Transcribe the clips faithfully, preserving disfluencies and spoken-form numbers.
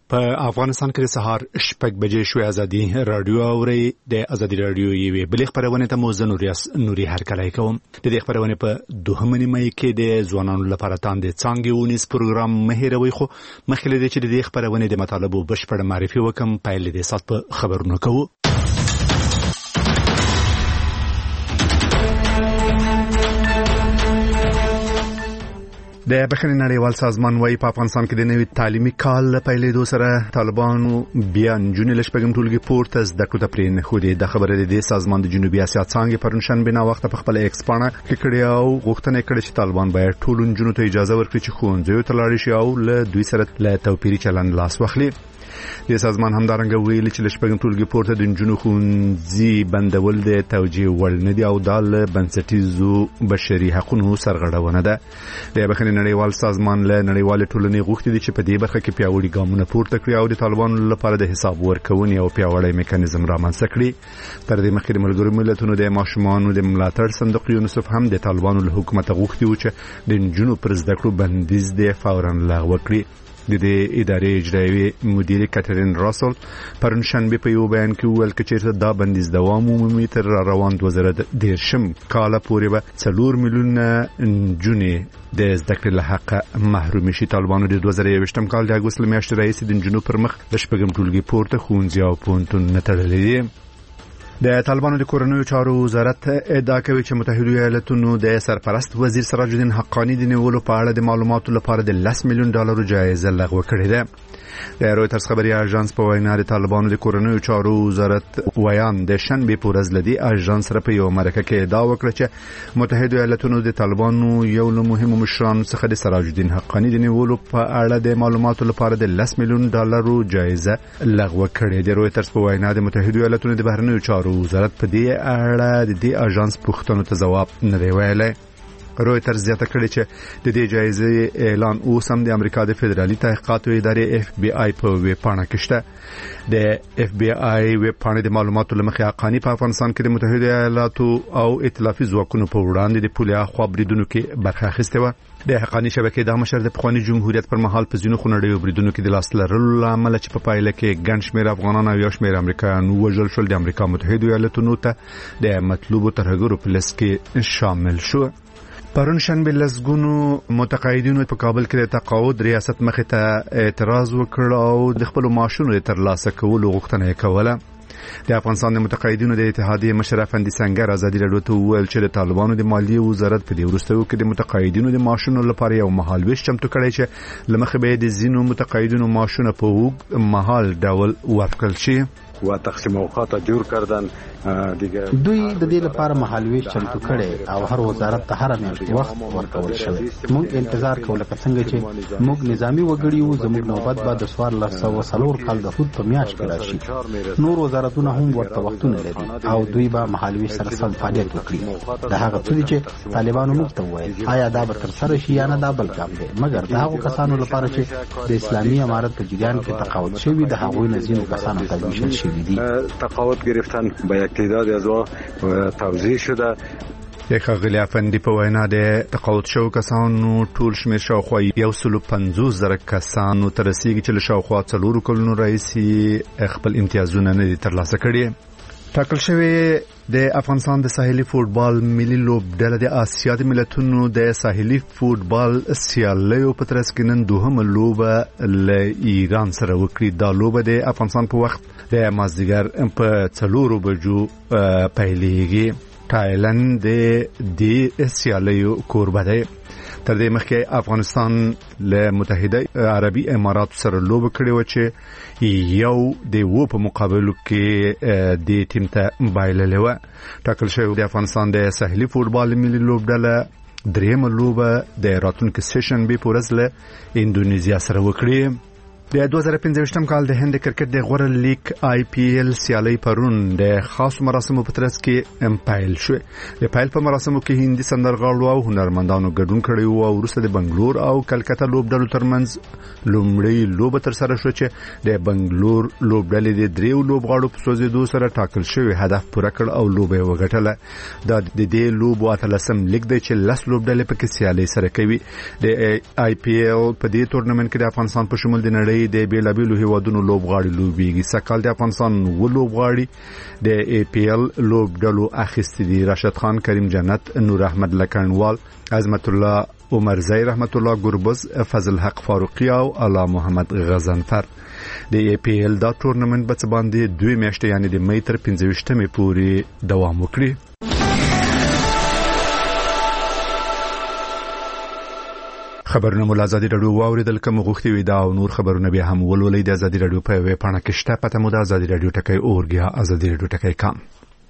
په افغانستان کې د سهار شپږ بجې شوې ازادي رادیو اوري د ازادي رادیو یوې بلې خبرونه ته مو زه نوریاس نوري هرکلی کوم. د دې خبرونه په دوهمه نیمه کې د ځوانانو لپاره تاندې څانګې ونیس پروګرام مهیروي، خو مخکې له دې چې د دې خبرونه د مطالبو بشپړ معرفي وکم پایل دې سات په خبرونه کوو. د بخښنې نړیوال سازمان وايي په افغانستان کې د نوي تعلیمي کال پیلېدو سره طالبانو بیا نجونې له شپږم ټولګي پورته زده کړو ته پرې نه ښودې. د خبرې د دې سازمان د جنوبي اسیا څانګې پرون شنبه ناوخته په خپل ایکس پاڼه کې کړې او غوښتنه کړې چې طالبان باید ټول نجونو ته اجازه ورکړي چې ښوونځیو ته لاړ شي او له دوی سره له توپیري چلند لاس واخلي. د سازمان همدارنګه ویلي چې له شپږم ټولګي پورته د نجونو ښوونځي بندول د توجیه وړ نه دي او دا له بنسټیزو بشري حقوقو سرغړونه ده. د بخښنې نړیوال سازمان له نړیوال ټولنې غوښتي دي چې په دې برخه کې پیاوړي ګامونه پورته کړي او د طالبانو لپاره د حساب ورکونې او پیاوړی میکانیزم رامنځته کړي. تر دې مخکې د ملګرو ملتونو د ماشومانو د ملاتړ صندوق یونیسف هم د طالبانو له حکومت غوښتي و چې د نجونو پر زده کړو بندیز د فورا لغوه کړي. د دې ادارې اجرایي مدیر کاترین راسل پرون شنبه په یو بیان کې وویل چې دا بندیز دوام عمومي تر روان دوه زره دېرشم کال پورې به څلور میلیونه نجونې د زده کړې له حقه محروم شي. طالبانو د دوه زره یوویشتم کال د اګوست له میاشتې راهیسې د نجونو پر مخ د شپږم ټولګي پورته ښوونځي او پوهنتونونه تړلي دي. د طالبانو د کورنیو چارو وزارت ادعا کوي چې متحده ایالاتونو د سرپرست وزیر سراج الدین حقانی د نیولو په اړه د معلوماتو لپاره د لس میلیون ډالرو جایزه لغوه کړې ده. د رویټرز خبري اژانس په وینا د طالبانو د کورنیو چارو وزارت ویان د شنبه په ورځ لدی اژانس سره په یو مرکه کې ادعا وکړه چې متحده ایالاتونو د طالبانو یو له مهمو مشرانو څخه د سراج الدین حقانی د نیولو په اړه د معلوماتو لپاره د لس میلیون ډالرو جایزه لغوه کړې ده. رویټرز په وینا د متحده ایالاتونو د بهرنیو چارو وزارت په دې اړه د دې اژانس پوښتنو ته ځواب نه دی ویلی. رویټرز زیاته کړې چې د دې جایزې اعلان اوس هم د امریکا د فدرالي تحقیقاتو ادارې اف بی آی په ویب پاڼه کې شته. د اف بی آی ویب پاڼه د معلوماتو لمخې حقانی په افغانستان کې د متحده ایالاتو او ائتلافي ځواکونو په وړاندې د پولیا خوا بریدونو کې برخه اخیسته و. د حقانی شبکې د مشر د پخوانی جمهوریت پر مهال په ځینو خونړیو بریدونو کې د لاس لرلو لامل چې په پایله کې ګڼ شمېر افغانان او یو شمېر امریکایان وژل شول د امریکا متحده ایالاتونو ته د مطلوبو ترهګرو په لست کې شامل شو. پرون شنبه لسګونو متقاعدینو په کابل کې د تقاعد ریاست مخې ته اعتراض وکړ او د خپل معاشونو د ترلاسه کولو غوښتنه یې کوله. د افغانستان د متقاعدینو د اتحادیې مشر افندي سنگر ازادي رادیو ته وویل چې د طالبانو د مالیې وزارت په دې وروستیو کې د متقاعدینو د معاشونو لپاره یو مهالویش چمتو کړی چې لمخې به د ځینو متقاعدینو معاشونه په اوږد مهال ډول ورکړل شي و تقسیم اوقات جوړ کردن دیگه. دوی د دې لپاره مهالویش چمتو کړي او هر وزارت ته هر میاشت وخت ورکول شوی. موږ انتظار کوو لکه څنګه چې موږ نظامی وګړي وو زموږ نوبت به د سوار لسو وسلور کال د هوت په میاشت کې راشي. نور وزارتونه هم ورته وختونه لري او دوی به مهالویش سره سم فعالیت وکړي. دا هغه څه چې طالبانو موږ ته وایي آیا دا به تر سره شي یا نه دا بل کار دی. مګر دا هغه کسانو لپاره چې د اسلامي امارت په جریان کې تقاعد شوی د هغوی نزینو کسانو ته ویشل شي. تقاعد گرفتن به یک تعدادی از آنها توزیع شده. یک ښاغلي افندي په وینا د تقاعد شوو کسانو ټول شمېر شاوخوا یو سل او پنځوس زره کسانو ته رسیږي چې له شاوخوا څلورو کلونو راهیسې خپل امتیازونه نه دي ترلاسه کړي. ټاکل شوی د افغانستان د ساحلي فوټبال ملي لوبډله د آسیا د ملتونو د ساحلي فوټبال سیالیو په ترڅ کې نن دوهمه لوبه له ایران سره وکړي. دا لوبه د افغانستان په وخت د مازدیګر په څلورو بجو پیلېږي. تایلند د دې سیالیو کوربه دی. تر دې مخکې افغانستان له متحده عربي اماراتو سره لوبه کړې و چې یو د وو په مقابلو کې د ټیم ته بایللې و. ټاکل شوی د افغانستان د ساحلي فوټبال ملي لوبډله درېیمه لوبه د راتلونکي سشنبه په ورځ له اندونیزیا سره وکړي. د دوه زره پنځه کال د هند کرکټ د غوره لیگ آی پی ایل سیالي پرون د خاص مراسمو په ترڅ کې امپایل شو. د پایل په مراسمو کې هندي سندرغاړو او هنرمندانو ګډون کړی و او وروسته د بنگلور او کلکته لوبډلو ترمنځ لومړی لوبه تر سره شو چې د بنگلور لوبډلې د دریو لوبغاړو په سوځېدو سره ټاکل شوی هدف پوره کړ او لوبه وګټله. دا د دې لوبو اتلسم لیگ دی چې لس لوبډلې پکې سیالي سره کوي. د آی پی ایل په دې تورنمنت کې د افغانستان په شمول د نړۍ نړۍ د بیلابیلو هیوادونو لوبغاړي لوبېږي. سکهال د افغانستان و لوبغاړي د ای پی ایل لوب ډلو اخیستي دي. راشد خان، کریم جنت، نور احمد لکنوال، عظمت الله عمرزی، رحمت الله ګربز، فضل حق فاروقی او الا محمد غزنفر. د ای پی ایل دا ټورنمنت به څه باندې دوه میاشتې یعنی د مې تر پنځه ویشتمې پورې دوام وکړي. خبرونه مول ازادي رادیو واوریدل کوم غوښتي وي دا او نور خبرونه به هم ولولئ د ازادي رادیو په ویب پاڼه کې شته. پته مو د ازادي رادیو ټکی اورګیا ازادي رادیو ټکی کام.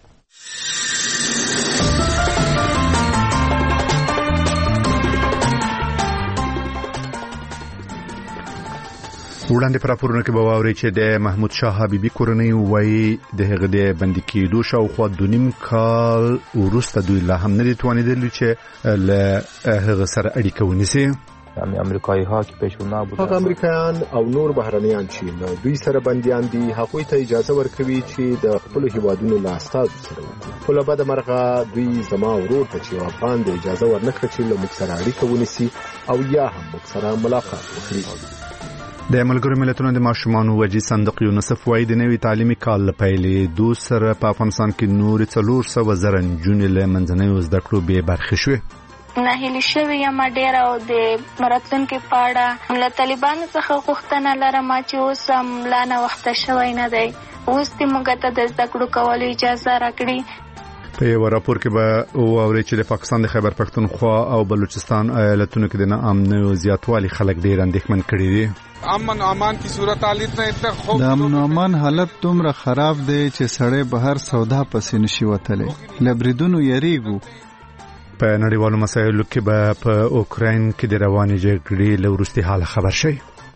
وړاندې پر راپورونه کې به واوري چې د محمود شاه حبیبي کورنۍ وایي د هغه د بندي کېدو شاوخوا د نیم کال وروسته دوی لا هم نه دي توانیدلي چې له هغه سره اړیکه ونیسي. امریکایي ها کې پېښونه بود. هغه امریکایان او نور بهرنیان چې له دوی سره بنديان دي هغوی ته اجازه ورکوي چې د خپل هیوادونو له استازو سره وکړي. په لبد مرغه دوی زما ورور ته چې افغان د اجازه ورنکړي چې له موږ سره اړیکه ونیسي او یا هم موږ سره ملاقات وکړي. د ملګرو ملتونو د ماشومانو وجې صندوق یونیسف وايي د نوي تعلیمي کال لپاره دوه سره په افغانستان کې نور څلور سوه زره نجونې له منځنیو زده کړو به برخه شوې. ناهیلي شوې یم ډېره او د راتلونکي په اړه له طالبانو څخه غوښتنه لرم چې اوس هم لا نوښته شوی نه دی. اوس دې موږ ته د زده کړو کولو اجازه راکړي. په یو راپور کې به واوري چې د پاکستان د خیبر پختونخوا او بلوچستان ایالتونو کې د ناامنۍ او زیاتوالي خلک ډېر اندېښمن کړي دي. امن امان کی صورت حالت نه اتنا خوف د امن امان حالت دومره خراب دی چې سړی بهر سودا پسې نشي وتلی. لبریدونو یریږو. په نړیوالو مسایلو کې به په اوکراین کې د روانې جګړې له وروستي حال خبر شي.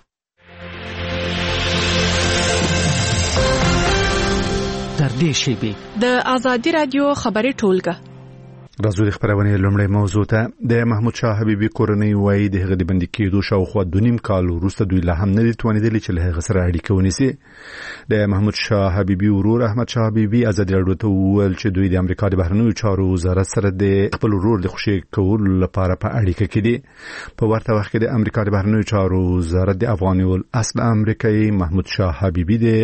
تر دې شی د ازادي رادیو خبري ټولګه راځو د خبرونه لومړی موضوع ته. د محمود شاه حبیبي کورنۍ وایي د هغه د بندي کېدو شاوخوا د نیم کال وروسته دوی لا هم نه دي توانیدلي چې له هغه سره اړیکه ونیسي. د محمود شاه حبیبي ورور احمد شاه حبیبي ازادي رادیو ته وویل چې دوی د امریکا د بهرنیو چارو وزارت سره د خپل ورور د خوشي کولو لپاره په اړیکه کې دي. په ورته وخت کې د امریکا د بهرنیو چارو وزارت د افغاني اصل امریکایي محمود شاه حبیبي د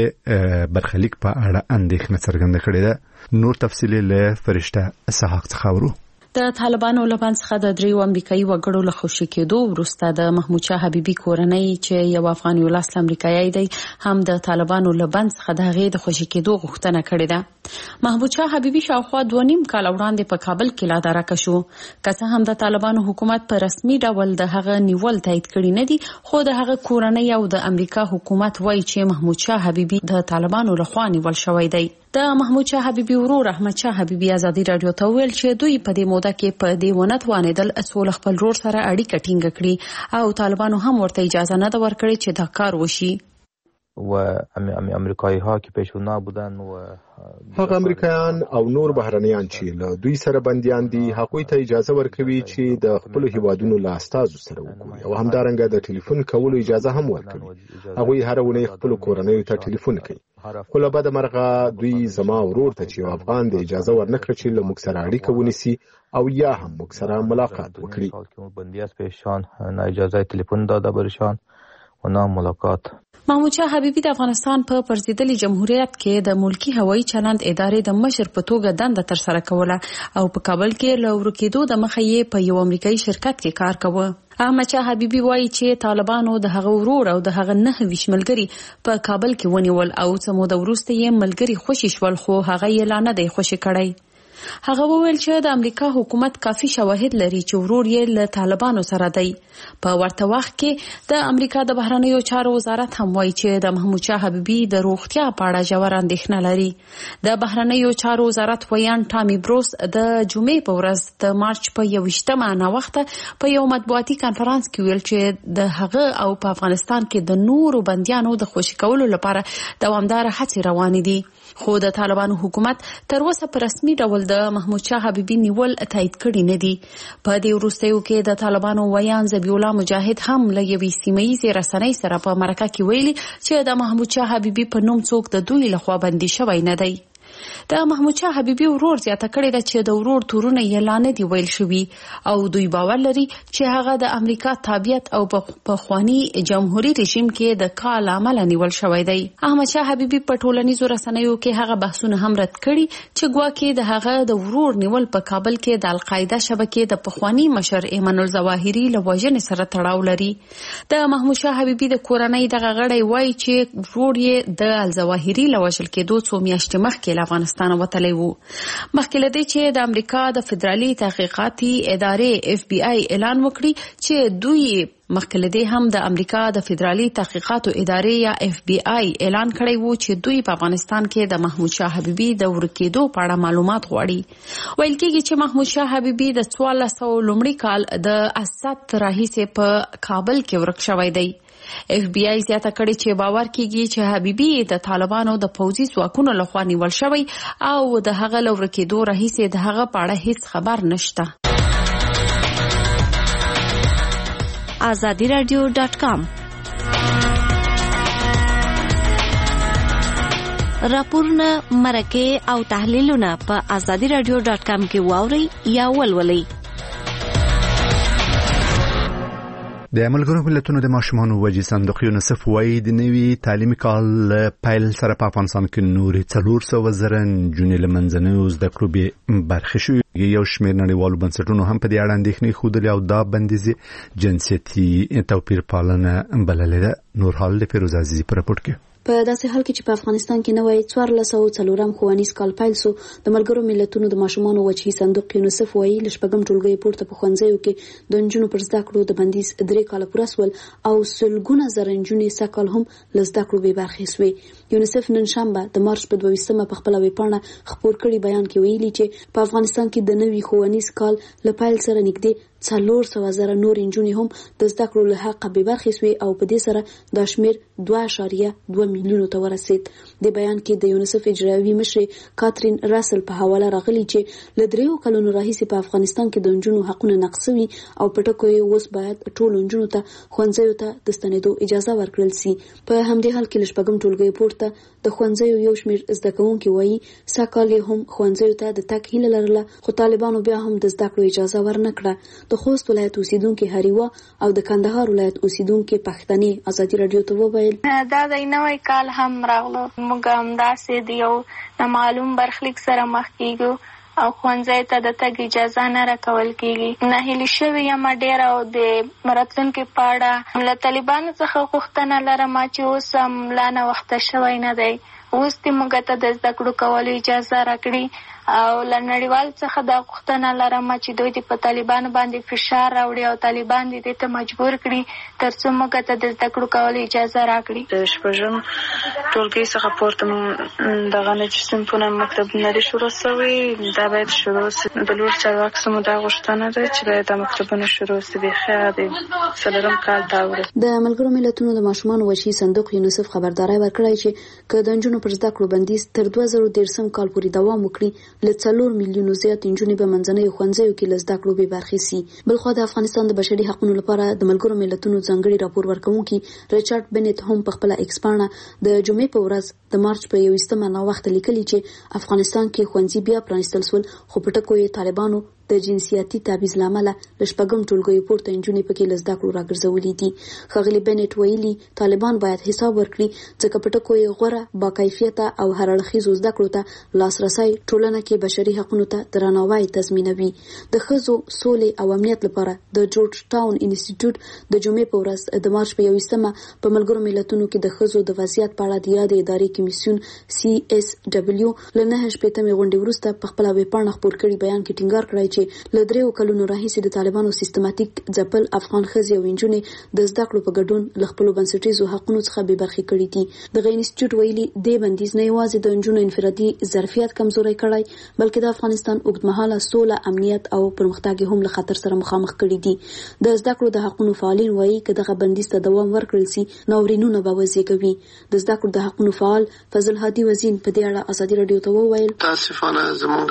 برخلیک په اړه اندېښنه څرګنده کړې ده. نور تفصیلی له فرشته اسحاق څخه ورو. د طالبانو لبان څخه د دریو امریکایي وګړو له خوشي کېدو وروسته د محمود شاه حبیبي کورنۍ چې یو افغاني ولس امریکایي دی هم د طالبانو لبان څخه د هغې د خوشي کېدو غوښتنه کړې ده. محمود شاه حبیبي شاوخوا دوه نیم کال وړاندې په کابل کې لا درکه شو. که څه هم د طالبانو حکومت په رسمي ډول د هغه نیول تایید کړي نه دي، خو د هغه کورنۍ او د امریکا حکومت وایي چې محمود شاه حبیبي د طالبانو لخوا نیول شوی دی. د محمود شاه حبیبي ورور احمد شاه حبیبي ازادي رادیو ته ویل چې دوی په دې موده کې په دې ونه توانېدل اصول خپل ورور سره اړیکه ټینګه کړي او طالبانو هم ورته اجازه نه ده ورکړې چې دا کار وشي. و امریکایي ها کې پېښونه بودن و هغه امریکایان او نور بهرنیان چې له دوی سره بنديان دي هغوی ته اجازه ورکوي چې د خپل هیوادونو له استازو سره وګوري او همدارنګه د ټلیفون کولو اجازه هم ورکوي. هغوی هر ونې خپل کورنۍ ته ټلیفون کوي. خو له بده مرغه دوی زما ورور ته چې افغان د اجازه ورنکړي چې له موږ سره اړیکه ونیسي او یا هم موږ سره ملاقات وکړي. بندیاس پېښان نه اجازه ټلیفون داده برشان و نه ملاقات. محمود شاه حبیبي د افغانستان په پرځېدلي جمهوریت کې د ملکی هوایي چلند ادارې د مشر په توګه دنده ترسره کوله او په کابل کې له ورکېدو د مخه یې په یو امریکایي شرکت کې کار کاوه. احمد شاه حبیبي وایي چې طالبانو د هغه ورور او د هغه نه ویش ملګري په کابل کې ونیول او څه موده وروسته یې ملګري خوشي شول، خو هغه یې لا نه دی خوشي کړی. هغه وویل چې د امریکا حکومت کافي شواهد لري چې ورور یې له طالبانو سره دی. په ورته وخت کې د امریکا د بهرنیو چارو وزارت هم وایي چې د محمود شاه حبیبي د روغتیا په اړه ژور اندېښنه لري. د بهرنیو چارو وزارت ویان ټامي بروس د جمعې په ورځ د مارچ په یوویشتمه ناوخته په یو مطبوعاتي کانفرنس کې ویل چې د هغه او په افغانستان کې د نورو بندیانو د خوشي کولو لپاره دوامدار هڅې روانې دي. خو د طالبانو حکومت تر اوسه په رسمي ډول د محمود شاه حبیبي نیول تایید کړي نه دي. په دې وروستیو کې د طالبانو ویان ذبیح الله مجاهد هم له یوې سیمه‌ییزې رسنۍ سره په مرکه کې ویلي چې د محمود شاه حبیبي په نوم څوک د دوی لخوا بندي شوی نه دی. د محمود شاه حبیبي ورور زیاته کړې ده چې د ورور تورونه یې لا نه دي ویل شوي او دوی باور لري چې هغه د امریکا تابعیت او په خواني جمهوریت رژیم کې د کال عمل نیول شوی دی. احمد شاه حبیبي په ټولنیزو رسنیو کې هغه بحثونه هم رد کړي چې ګواکې د هغه د ورور نیول په کابل کې د القاعده شبکې د پخوانی مشر ایمن الظواهری له وژنې سره تړاو لري. د محمود شاه حبیبي د کورنۍ دغه غړی وایي چې ورور یې د الظواهری له وژل کېدو څو میاشتې مخکې له افغانستان وتلی و. مخکې له دې چې د امریکا د فدرالي تحقیقاتي ادارې اف بی آی اعلان وکړي چې دوی مخکې له دې هم د امریکا د فدرالي تحقیقاتو ادارې یا اف بی آی اعلان کړی و چې دوی په افغانستان کې د محمود شاه حبیبي د ورکېدو په اړه معلومات غواړي. ویل کېږي چې محمود شاه حبیبي د څوارلس سوه لومړي کال د اسد راهیسې په کابل کې ورک شوی دی. اف بی آی زیاته کړي چې باور کېږي چې حبیبي د طالبانو د پوځي ځواکونو لخوا نیول شوی او د هغه له ورکېدو راهیسې د هغه په اړه هیڅ خبر نشته. آزادی رادیو ډاټ کام راپورونه مرکه او تحلیلونه په آزادی رادیو ډاټ کام کې واورئ یا ولولئ. د ملګرو ملتونو د ماشومانو وجې صندوق یونیسف وایي د نوي تعلیمي کال پیل سره په افغانستان کې نورې څلور سوه زره نجونې له منځنیو زده کړو بې برخې شوي. یو شمېر نړیوالو بنسټونو هم په دې اړه اندېښنې ښودلې او دا بندیزې جنسیتي توپیر پالنه بللې ده. نور حال د فیروز عزیزي په راپورټ کې. په داسې حال کې چې په افغانستان کې نوی څوارلس سوه څلورم ښوونیز کال پیل سو، د ملګرو ملتونو د ماشومانو وجهي صندوق یونیسف وایي له شپږم ټولګي پورته په ښوونځیو کې د نجونو پر زده کړو د بندیز درې کاله پوره سول او سلګونه زره نجونې سږ هم له زده کړو بې برخې سوې. یونیسف نن شنبه د مارچ په دوه ویشتمه په خپله ویبپاڼه خپور کړي بیان کې ویلي چې په افغانستان کې د نوي ښوونیز کال له پیل سره نږدې څلور سوه زره نور نجونې هم د زده کړو له حقه بې برخې سوې او په دې سره دا شمېر دوه اعشاریه دوه میلیونو ته ورسېد. د بیان کې د یونیسف اجرایوي مشرې کاترین راسل په حواله راغلي چې له دریو کلونو راهیسې په افغانستان کې د نجونو حقونه نقض شوي او په ټکو یې اوس باید ټولو نجونو ته ښوونځیو ته د ستنېدو اجازه ورکړل سي. په همدې حال کې له شپږم ټولګي پورته د ښوونځیو یو شمېر زده کوونکي وایي سږ کال یې هم ښوونځیو ته د تګ هیله لرله، خو طالبانو بیا هم د زده کړو اجازه ورنه کړه. د خوست ولایت اوسیدونکي هریوه او د کندهار ولایت اوسیدونکي پښتنې ازادي رادیو ته وویل دا د نوی کال هم راغلو، موږ همداسې د یو نامعلوم برخلیک سره مخ کیږو او ښوونځي ته د تګ اجازه نه راکول کیږي. ناهیلي شوې یم ډېره او د راتلونکي په اړه له طالبانو څخه غوښتنه لرم چې اوس هم لا ناوخته شوی نه دی. اوس دې موږ ته د زده کړو کولو اجازه راکړي او له نړیوال څخه دا غوښتنه لرم چې دوی دې په طالبانو باندې فشار راوړي او طالبان دې دې ته مجبور کړي تر څو موږ ته د زده کړو کولو اجازه راکړي. د شپږم ټولګي څخه پورته دغه نجي صنفونه مکتبونه دي شروع شوي، دا باید شروع سي. د لوړ چارواکو څخه دا غوښتنه ده چې باید دا مکتبونه شروع سي بیخي د څلورم کال ته ورسېږي. د ملګرو ملتونو د ماشومانو وجهي صندوق یونیسف خبرداری ورکړی چې که د نجونو پر زده کړو بندیز تر دوه زره دېرشم کال پورې دوام وکړي له څلور میلیونو زیات نجونې به منځنیو ښوونځیو کې له زده کړو بې برخې سي. بلخوا د افغانستان د بشري حقونو لپاره د ملګرو ملتونو ځانګړي راپور ورکوونکي ریچارډ بنت هم په خپله ایکس پاڼه د جمعې په ورځ د مارچ په یوویشتمه ناوخته لیکلي چې افغانستان کې ښوونځي بیا پرانیستل سول، خو په ټکو یې طالبانو د جنسیاتي تبعیض لامل له شپږم ټولګي پورته نجونې پکې له زده کړو راګرځولې دي. ښاغلي بنت ویلي طالبان باید حساب ورکړي ځکه په ټکو یې غوره باکیفیته او هر اړخیزو زده کړو ته لاسرسی ټولنه کې بشري حقونو ته درناوی تضمینوي. د ښځو سولې او امنیت لپاره د جورج ټاون انسټیټیوټ د جمعې په ورځ د مارچ په یوویشتمه په ملګرو ملتونو کې د ښځو د وضعیت په اړه د یادې ادارې کمیسیون سی ایس ډبلیو له نهه شپېتمې غونډې وروسته په خپله ویبپاڼه خپور کړي بیان کې ټینګار کړی چې له دریو کلونو راهیسې د طالبانو سیستماتیک ځپل افغان ښځې او نجونې د زده کړو په ګډون له خپلو بنسټیزو حقونو څخه بې برخې کړي دي. دغه انسټیټیوټ ویلي دې بندیز نه یوازې د نجونو انفرادي ظرفیت کمزوری کړی بلکې د افغانستان اوږدمهاله سوله، امنیت او پرمختګ هم له خطر سره مخامخ کړي دي. د زده کړو د حقونو فعالین وایي که دغه بندیز ته دوام ورکړل سي ناورینونه به وزېږوي. د زده کړو د حقونو فعال فضل هادي وزین په دې اړه ازادي رادیو ته وویل تاسفانه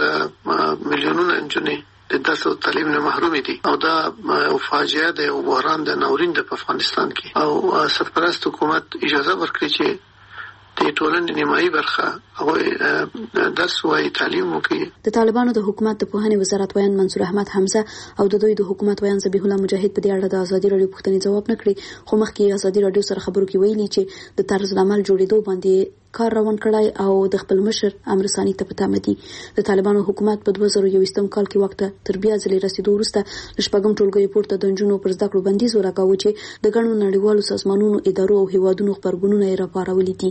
زموږ میلیونونه نجونې د درس او تعلیم نه محروم دي او دا او فاجعه ده او بحران ده ناورین ده په افغانستان کې او سرپرست حکومت اجازه ورکړي چې د ټولنې نیمایي برخه هغه درس وایي تعلیم وکړي. د طالبانو د حکومت د پوهنې وزارت ویان منصور احمد حمزه او د دوی د حکومت ویان ذبیح الله مجاهد په دې اړه د ازادي رادیو پوښتنې ځواب نه کړی، خو مخکې ازادي رادیو سره خبرو کې ویلي چې د طرز العمل جوړېدو باندې کار روان کړای او د خپل مشر امر ثاني ته په تمه دي. د طالبانو حکومت په دوه زره یوویشتم کال کې وخت تر بیا ځلې رسیدو وروسته د شپږم ټولګي پورته د نجونو پر زده کړو بندیز ولګاوه چې د ګڼو نړیوالو سازمانونو، ادارو او هیوادونو خبرګونونه یې راپارولي دي.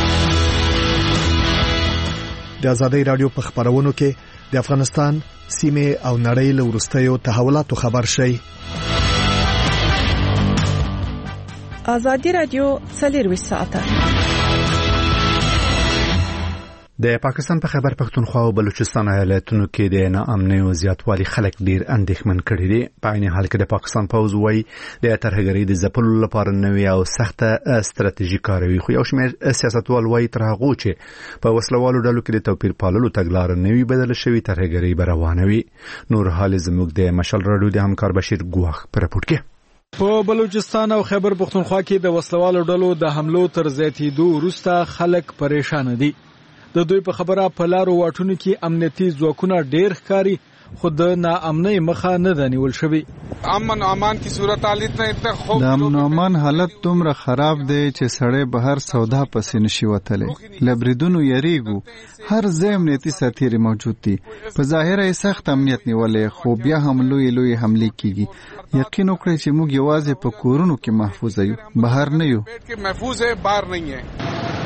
د ازادي رادیو په خبرونو کې د افغانستان سیمه او نړۍ له وروستیو تحولاتو خبر شي. ازادي رادیو څلور ساعته د پاکستان په خیبر پختونخوا او بلوچستان ایالتونو کې د ناامنۍ او زیاتوالي خلک ډیر اندېښمن کړي دي. په عین حال کې د پاکستان پوځ وايي د ترهګرۍ د ځپلو لپاره نوې او سخته ستراتیژي کاروي، خو یو شمېر سیاستوال وايي تر هغه چې په وسلوالو ډلو کې د توپیر پاللو تګلارې نوې بدل شوې ترهګرۍ به روانه وي. نور حال زموږ د مشال رادیو د همکار بشیر ګواخ پر راپور کې په بلوچستان او خیبر پختونخوا کې د وسلوالو ډلو د حملو تر زیاتېدو وروسته خلک پریشان دي. د دوی په خبره په لارو واټونو کې امنیتي ځواکونه ډېر ښکاري، خو د ناامنۍ مخه نه ده نیول شوې. امن امان کی صورتحال اتنا خوف د امن امان حالت دومره خراب دی چې سړی بهر سودا پسې نشي وتلی. له بریدونو یریږو، هر ځای امنیتي سرتیري موجود دي. په ظاهره یې سخت امنیت نیولې، خو بیا هم لوی لوی حملې کیږي. یقین وکړئ چې موږ یوازې په کورونو کې محفوظ یو، بهر نه یو. محفوظ ہے، باہر نہیں ہے.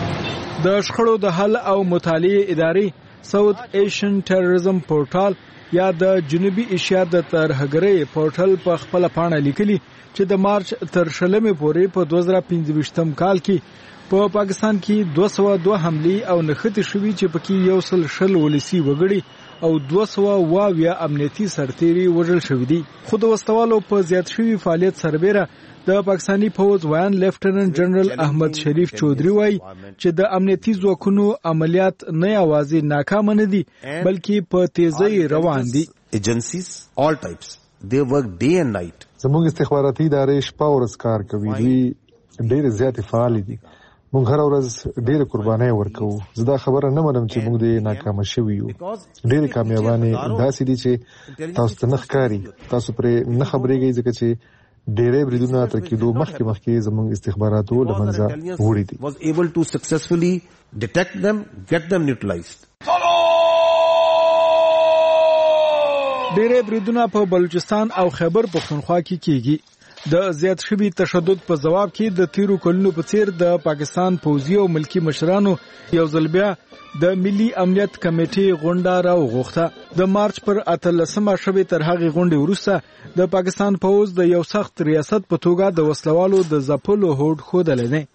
د شخړو د حل او مطالعې ادارې ساوث ایشین ټیرریزم پورټال یا د جنوبي ایشیا د ترهګرۍ پورټل په خپل پاڼه لیکلي چې د مارچ تر شلمې پورې په دوه زره پنځه کال کې په پاکستان کې دوه سوه دوه حملې او نښتې شوي چې پکې یو سل شل ولسي وګړي او دوه سوه اویا امنیتي سرتیري وژل شوي دي. خو د وسلوالو په زیات شوي فعالیت سربیره د پاکستانی پوز ویان لیفټننټ جنرال احمد شریف چودري وایي چې د امنیتي ځواکونو عملیات نه یوازې ناکام نه دي بلکې په تیزی روان دي. ایجنسیز all types they work day and night. زموږ استخباراتي ادارې شپه او ورځ کار کوي، دوی ډېر زیات فعال دي. موږ هر ورځ ډېر قرباني ورکوو. زه دا خبره نه منم چې موږ دې ناکام شوي یو. ډېر کامیابانه داسې دي چې تاسو ته نه ښکاري، تاسو پرې نه خبرېږئ ځکه چې ډېرې بریدونه تر کېدو مخکې مخکې زموږ استخباراتو له منځه وړي دي. was able to successfully detect them, get them neutralized. ډېرې بریدونه په بلوچستان او خیبر پختونخوا کې کېږي. د زیات شوي تشدد په ځواب کې د تیرو کلونو په څیر د پاکستان پوځي او ملکی مشرانو یو ځل بیا د ملي امنیت کمیټې غونډه راوغوښته. د مارچ پر اتلسمه شوې تر هغې غونډې وروسته د پاکستان پوځ د یو سخت ریاست په توګه د وسلوالو د ځپلو هوډ ښودلی دی.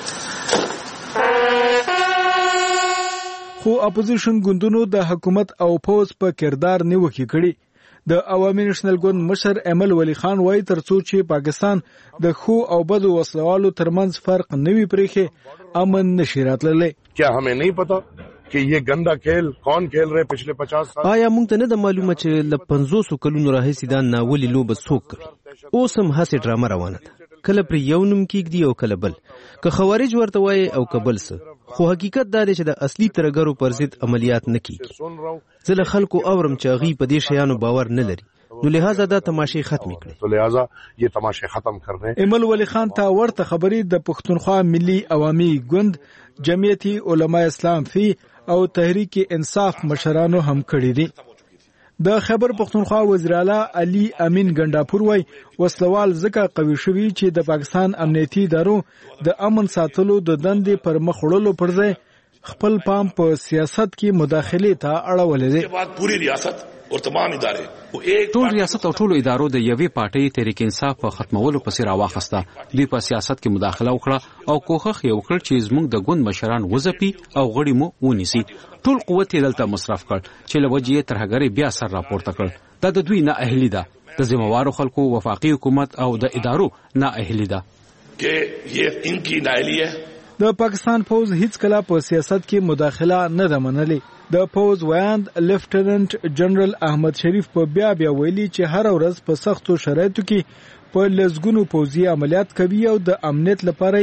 خو اپوزیشن ګوندونو د حکومت او پوځ په کردار نیوکې کړي. د عوامي نېشنل ګوند مشر ایمل ولی خان وایي ترڅو چې پاکستان د ښو او بدو وسلوالو ترمنځ فرق نه وي پرېښی، امن نشي راتللی. کیا ہمیں نہیں پتا کہ یہ گندا کھیل کون کھیل رہے پچھلے پچاس سال؟ آیا موږ ته نه د معلومه چې له پنځوسو کلونو راهیسې دا ناولې لوبه څوک کوي؟ اوس هم هسې ډرامه روانه ده، کله پرې یو نوم کېږدي او کله بل، که خوارج ورته وایي او که بل څه. خو حقیقت دا دی چې د اصلي ترهګرو پر ضد عملیات نه کېږي. زه له خلکو اورم چې هغوی په دې شیانو باور نه لري، نو لہذا دا تماشې ختمې کړې. تو لہذا یہ تماشې ختم کرنے. ایمل ولی خان ته ورته خبرې د پښتونخوا ملي عوامي ګوند، جمعیت علماء اسلام فی او تحریک انصاف مشرانو هم کړي دي. د خیبر پختونخوا وزیر اعلی علي امین ګنډاپور وای وسلوال ځکه قوي شوي چې د پاکستان امنیتي ادارو د امن ساتلو د دندې پر مخ وړلو پر ځای خپل پام په سیاست کې مداخله ته اړولې دي. پوری ریاست او تمام ادارې ټول ریاست او ټول ادارو د یوې پارټۍ تحریک انصاف په ختمولو پسې راواخسته. دوی په سیاست کې مداخله وکړه او کوښښ یې وکړ چې زموږ د ګوند مشران وځپي او غړي مو ونیسي. ټول قوت یې دلته مصرف کړ چې له وجې یې ترهګرۍ بیا سر راپورته کړ. دا د دوی نااهلي ده، د ذمهوارو خلکو، وفاقي حکومت او د ادارو نااهلي ده. کې یې انکی نااهلي ده. د پاکستان پوز هیڅ کله په سیاست کې مداخله نه ده منلې. د پوز ویاند لیفټننټ جنرال احمد شریف په بیا بیا ویلي چې هر ورځ په سختو شرایطو کې په لسګونو پوځي عملیات کوي او د امنیت لپاره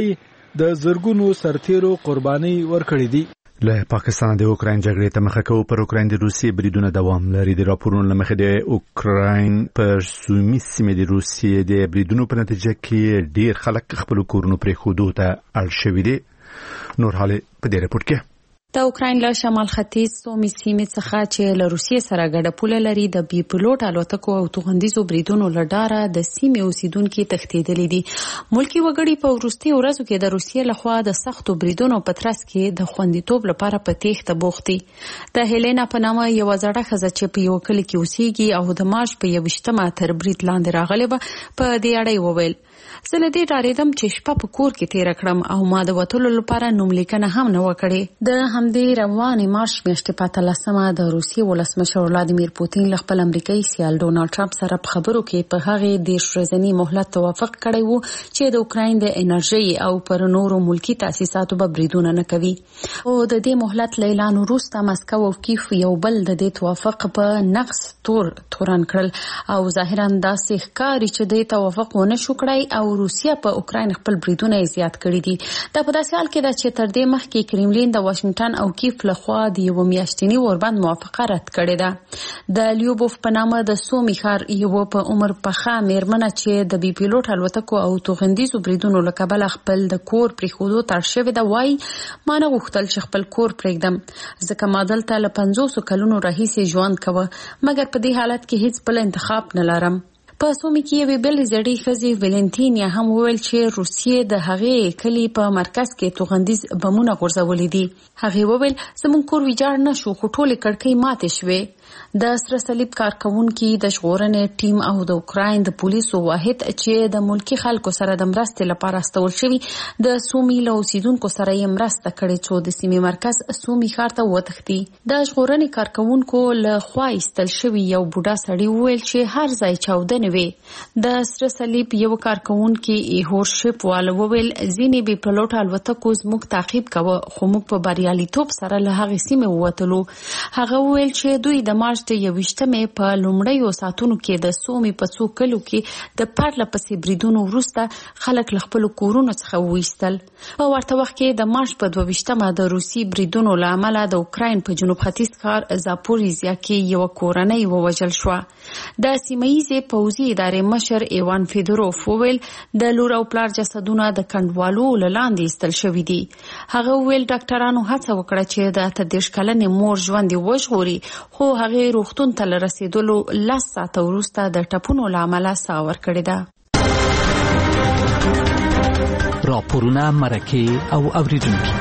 د زرګونو سرتیرو قرباني ورکړې دي. له پاکستان د اوکراین جګړې ته مخه کوي پر اوکراین د روسي بریدونو دوام لري. د راپورونو لمخې د اوکراین پر سومي سیمه د روسي د بریدونو په نتیجه کې ډیر خلک خپل کورونو پرې خودو ته اړ شوي دي. نور حال په دې رپورت کې د اوکراین له شمال ختیځ سومي سیمې څخه چې له روسیې سره ګډه پوله لري د بي پلوټ الوتکو او توغندیزو بریدونو له ډاره د سیمې اوسیدونکو تښتېدلي دي. ملکي وګړي په وروستي ورځو کې د روسیې لخوا د سختو بریدونو په ترڅ کې د خوندیتوب لپاره په تېښته بوخت دي. د هیلینا په نامه یوه زړه ښځه چې په یو کلي کې اوسېږي او د مارچ په یوویشتمه تر برید لاندې راغلې وه په دې اړه وویل زه له دې ډارېدم چې شپه په کور کې تېره کړم او ما د وتلو لپاره نوملیکنه هم نه وه کړې. د همدې روانې مارچ میاشتې په اتلسمه د روسیې ولسمشر ولادیمیر پوتین له خپل امریکایي سیال ډونالډ ټرمپ سره په خبرو کې په هغې دېرش ورځني مهلت توافق کړی و چې د اوکراین د انرژۍ او پر نورو ملکي تاسیساتو به بریدونه نه کوي. او د دې مهلت له اعلان وروسته مسکو او کیف یو بل د دې توافق په نقص تور تورن کړل او ظاهرا داسې ښکاري چې د توافق ونه شو کړی او روسیا په اوکراین خپل بریدونه زیات کړي دي. دا په داسې حال کې ده چې تر دې مخکې کرملین د واشنگټن او کیف لخوا د یو میاشتني اوربند موافقه رد کړې ده. د لیوبوف په نامه د سومي ښار یو په عمر پخه میرمنه چې د بي پیلوټ الوتکو او توغندیزو بریدونو له کبله خپل د کور پرېښودو ته اړ شوې ده وایي ما نه غوښتل چې خپل کور پرېږدم ځکه ما دلته له پنځوسو کلونو راهیسې ژوند کوه مګر په دې حالت کې هیڅ بل انتخاب نه لرم. په سومي کې یوې بلې زړې ښځې ویلنټینیا هم وویل چې روسیې د هغې کلي په مرکز کې توغندیز بمونه غورځولي دي. هغې وویل زموږ کور ویجاړ نه شو خو ټولې کړکۍ ماتې شوې. د سره صلیب کارکونکي د ژغورنې ټیم او د اوکراین د پولیسو واحد چې د ملکي خلکو سره د مرستې لپاره استول شوي د سومي له اوسیدونکو سره یې مرسته کړې څو د سیمې مرکز سومي ښار ته وتښتي. د ژغورنې کارکونکو له خوا ایستل شوي یو بوډا سړي وویل چې هر ځای چاودنې وي. د سره صلیب یو کارکونکي هورشپ والا وویل ځینې بي پلوټ الوتکو زموږ تعقیب کوه خو موږ په بریالیتوب سره له هغې سیمې ووتلو. هغه وویل چې دوی د مارچ د یوویشتمې په لومړیو ساعتونو کې د سومي په څو کلو کې د پرله پسې بریدونو وروسته خلک له خپلو کورونو څخه وایستل. په ورته وخت کې د مارچ په دوه ویشتمه د روسي بریدونو له امله د اوکراین په جنوب ختیځ ښار زاپوریزیا کې یوه کورنۍ ووژل شوه. د سیمه ییزې پوځي ادارې مشر ایوان فیدروف وویل د لور او پلار جسدونه د کنډوالو له لاندې ایستل شوي دي. هغه وویل ډاکټرانو هڅه وکړه چې د اته دېرش کلنې مور ژوند یې وژغوري خو هغې روغتون ته له رسېدلو لس ساعته وروسته د ټپونو له امله ساه ورکړې ده. راپورونه مرکې او اوریدونکي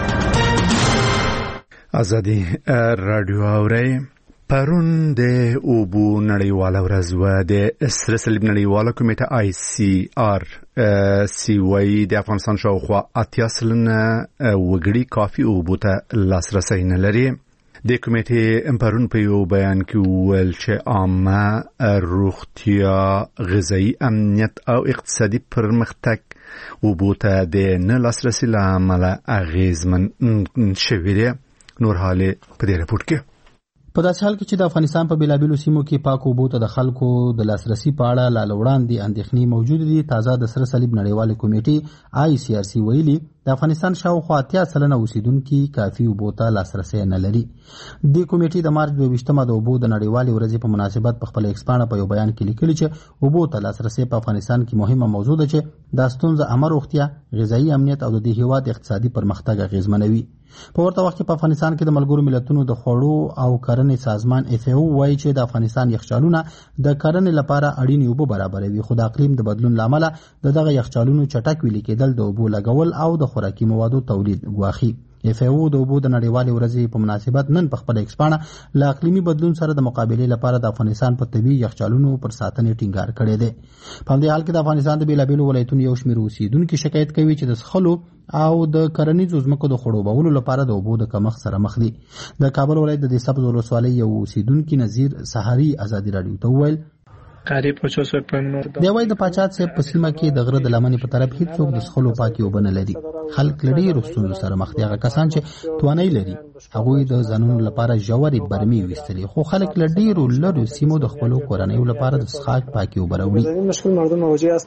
ازادي رادیو اوري. پرون د اوبو نړیواله ورځ وه. د سره صلیب نړیواله کمیټه آی سی آر سی وايي د افغانستان شاوخوا اتیا سلنه وګړي کافي اوبو ته لاسرسی نه لري. د کمیټې پرون په یو بیان کې وویل چې عامه روغتیا، غذایي امنیت او اقتصادي پرمختګ اوبو ته د نه لاسرسي له امله اغېزمن شوي دي. نور حال په دې رپورټ کې په داسې حال کې چې د افغانستان په بیلابیلو سیمو کې پاکو اوبو ته د خلکو د لاسرسي په اړه لا وړاندې اندېښنې موجود دي. تازه د سره صلیب نړیوالې کمیټې آی سی آر سی ویلي د افغانستان شاوخوا اتیا سلنه اوسیدونکي کافي اوبو ته لاسرسی نه لري. د کمیټې د مارچ دوه ویشتمه د اوبو د نړیوالې ورځې په مناسبت په خپل ایکسپانه په یو بیان کې لیکلي چې اوبو ته لاسرسی په افغانستان کې مهمه موضوع ده چې دا ستونزه عامه روغتیا، غذایي امنیت او د دې هیواد اقتصادي پرمختګ اغېزمنوي. په ورته وخت کې په افغانستان کې د ملګرو ملتونو د خوړو او کرنې سازمان اف ای او وایي چې د افغانستان یخچالونه د کرنې لپاره اړینې اوبه برابروي خو د اقلیم د بدلون له امله د دغه یخچالونو چټک ویلې کېدل د اوبو لګول او د خوراکي موادو تولید ګواښي. اف ای او د اوبو د نړیوالې ورځې په مناسبت نن په خپل ایکسپانه له اقلیمي بدلون سره د مقابلې لپاره د افغانستان په طبي یخچالونو پر ساتنې ټینګار کړی دی. په همدې حال کې د افغانستان د بیلابیلو ولایتونو یو شمېر اوسیدونکي شکایت کوي چې د څښلو او د کرنیزو ځمکو د خړوبولو لپاره د اوبو د کمښت سره مخ دي. د کابل ولایت د سبز ولسوالۍ یو اوسیدونکي نذیر سحري ازادي رادیو ته وویل دی وایي د پاچات صاحب په سیمه کې د غره د لمنې په طرف هیڅوک د څښلو پاکې اوبه نه لري. خلک له ډېرو ستونزو سره مخ دي. هغه کسان چې توانایي لري هغوی د ځانونو لپاره ژورې برمې ویستلې خو خلک له ډېرو لرو سیمو د خپلو کورنیو لپاره د څښاک پاکې اوبه راوړي.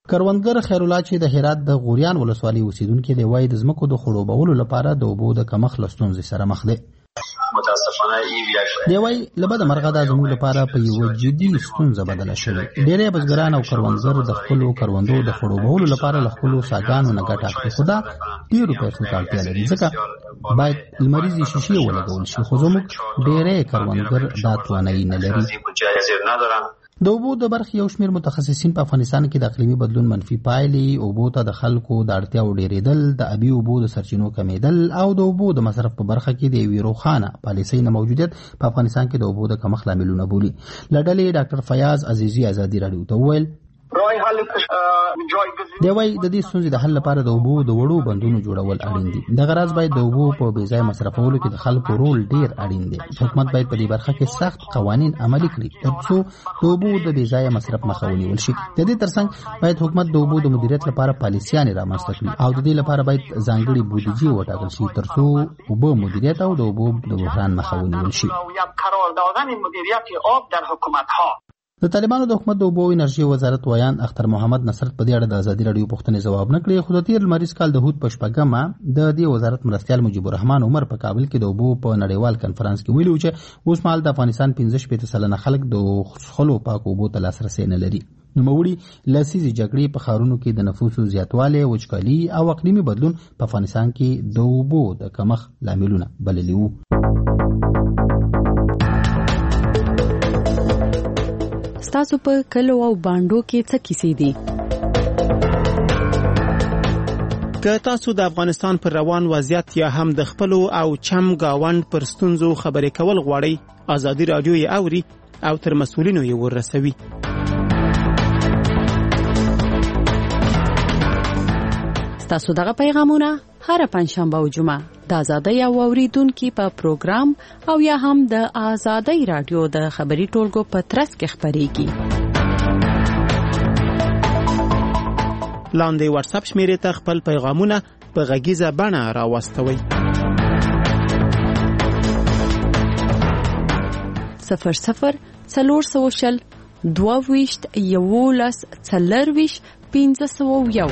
کروندګر خیر الله چې د هرات د غوریان ولسوالۍ اوسیدونکو دی وایي د ځمکو د خړوبولو لپاره د اوبو د کمښت له ستونزې سره مخ دی. متاسفانه ای دی وایي له بده مرغه دا زموږ لپاره په یوه جدي ستونزه بدله شوې. ډېری بزګران او کروندګر د خپلو کروندو د خړوبولو لپاره له خپلو څاګانو نه ګټه اخلي، خو دا ډېرو پیسو ته اړتیا لري، ځکه باید لمریزې شیشې ولګول شي، خو زموږ ډېری کروندګر دا توانایي نه لري. د اوبو د برخې یو شمېر متخصصین په افغانستان کې د اقلیمي بدلون منفي پایلې، اوبو ته د خلکو د اړتیاو ډېرېدل، د ابي اوبو د سرچینو کمیدل او د اوبو د مصرف په برخه کې د یوې روښانه پالیسۍ نه موجودیت په افغانستان کې د اوبو د کمښت لاملونه بولي. له ډلې ډاکټر فیاض عزیزي ازادي راډیو ته وویل دی وایي د دې ستونزې د حل لپاره د اوبو د وړو بندونو جوړول اړین دي. دغه راز باید د اوبو په بې ځایه مصرفولو کې د خلکو رول ډېر اړین دی. حکومت باید په دې برخه کې سخت قوانین عملي کړي ترڅو د اوبو د بې ځایه مصرف مخه ونیول شي. د دې ترڅنګ باید حکومت د اوبو د مدیریت لپاره پالیسیانې رامنځته کړي او د دې لپاره باید ځانګړي بودیجې وټاکل شي ترڅو اوبو مدیریت او د اوبو د بحران مخه ونیول شي. د طالبانو د حکومت د اوبو او انرژي وزارت ویان اختر محمد نصرت په دې اړه د ازادي راډیو پوښتنې ځواب نه کړی، خو د تیر لمریز کال د هود په شپږمه د دې وزارت مرستیال مجیب الرحمن عمر په کابل کې د اوبو په نړیوال کنفرانس کې ویلي چې اوس مهال د افغانستان پنځه شپېته سلنه خلک د څښلو پاکو اوبو ته لاسرسی نه لري. نوموړي لسیزې جګړې په ښارونو کې د نفوسو زیاتوالی، وچکالي او اقلیمي بدلون په افغانستان کې د اوبو د کمښت لاملونه بللي وو. ستاسو په کلو او بانډو کې څه کیسې دي؟ که تاسو د افغانستان پر روان وضعیت یا هم د خپلو او چم گاوند پر ستونزو خبرې کول غواړئ، ازادي راډیو یې اوري او تر مسؤلینو یې ورسوي. ستاسو دغه پیغامونه هر پنځشنبه او جمعه د آزادۍ او اوریدونکو په پروګرام او یا هم د آزادۍ رادیو د خبري ټولګو په ترڅ کې خبريږي. لاندې واتس اپ شمیرې ته خپل پیغامونه په غږیزه بڼه راوستوئ. صفر صفر څلور سوه شل دوه ویشت یولس څلرویشت پنځه سوه یو.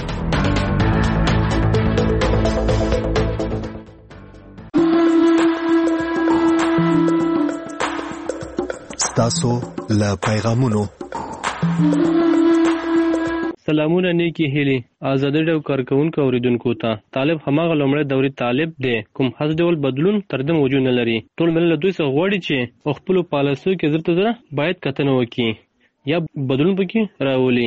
تاسو له پیغامونو سلامونه نیکی هیلی آزادی راډیو کارکونکو اوریدونکو ته. طالب هماغه لومړی دوري طالب دی کوم هڅ ډول بدلون تر دې موجود نه لري. ټول ملت دوی څخه غواړي چې خپل پالیسیو کې زړه زړه باید کتنه وکړي یا بدلون پکې راولي.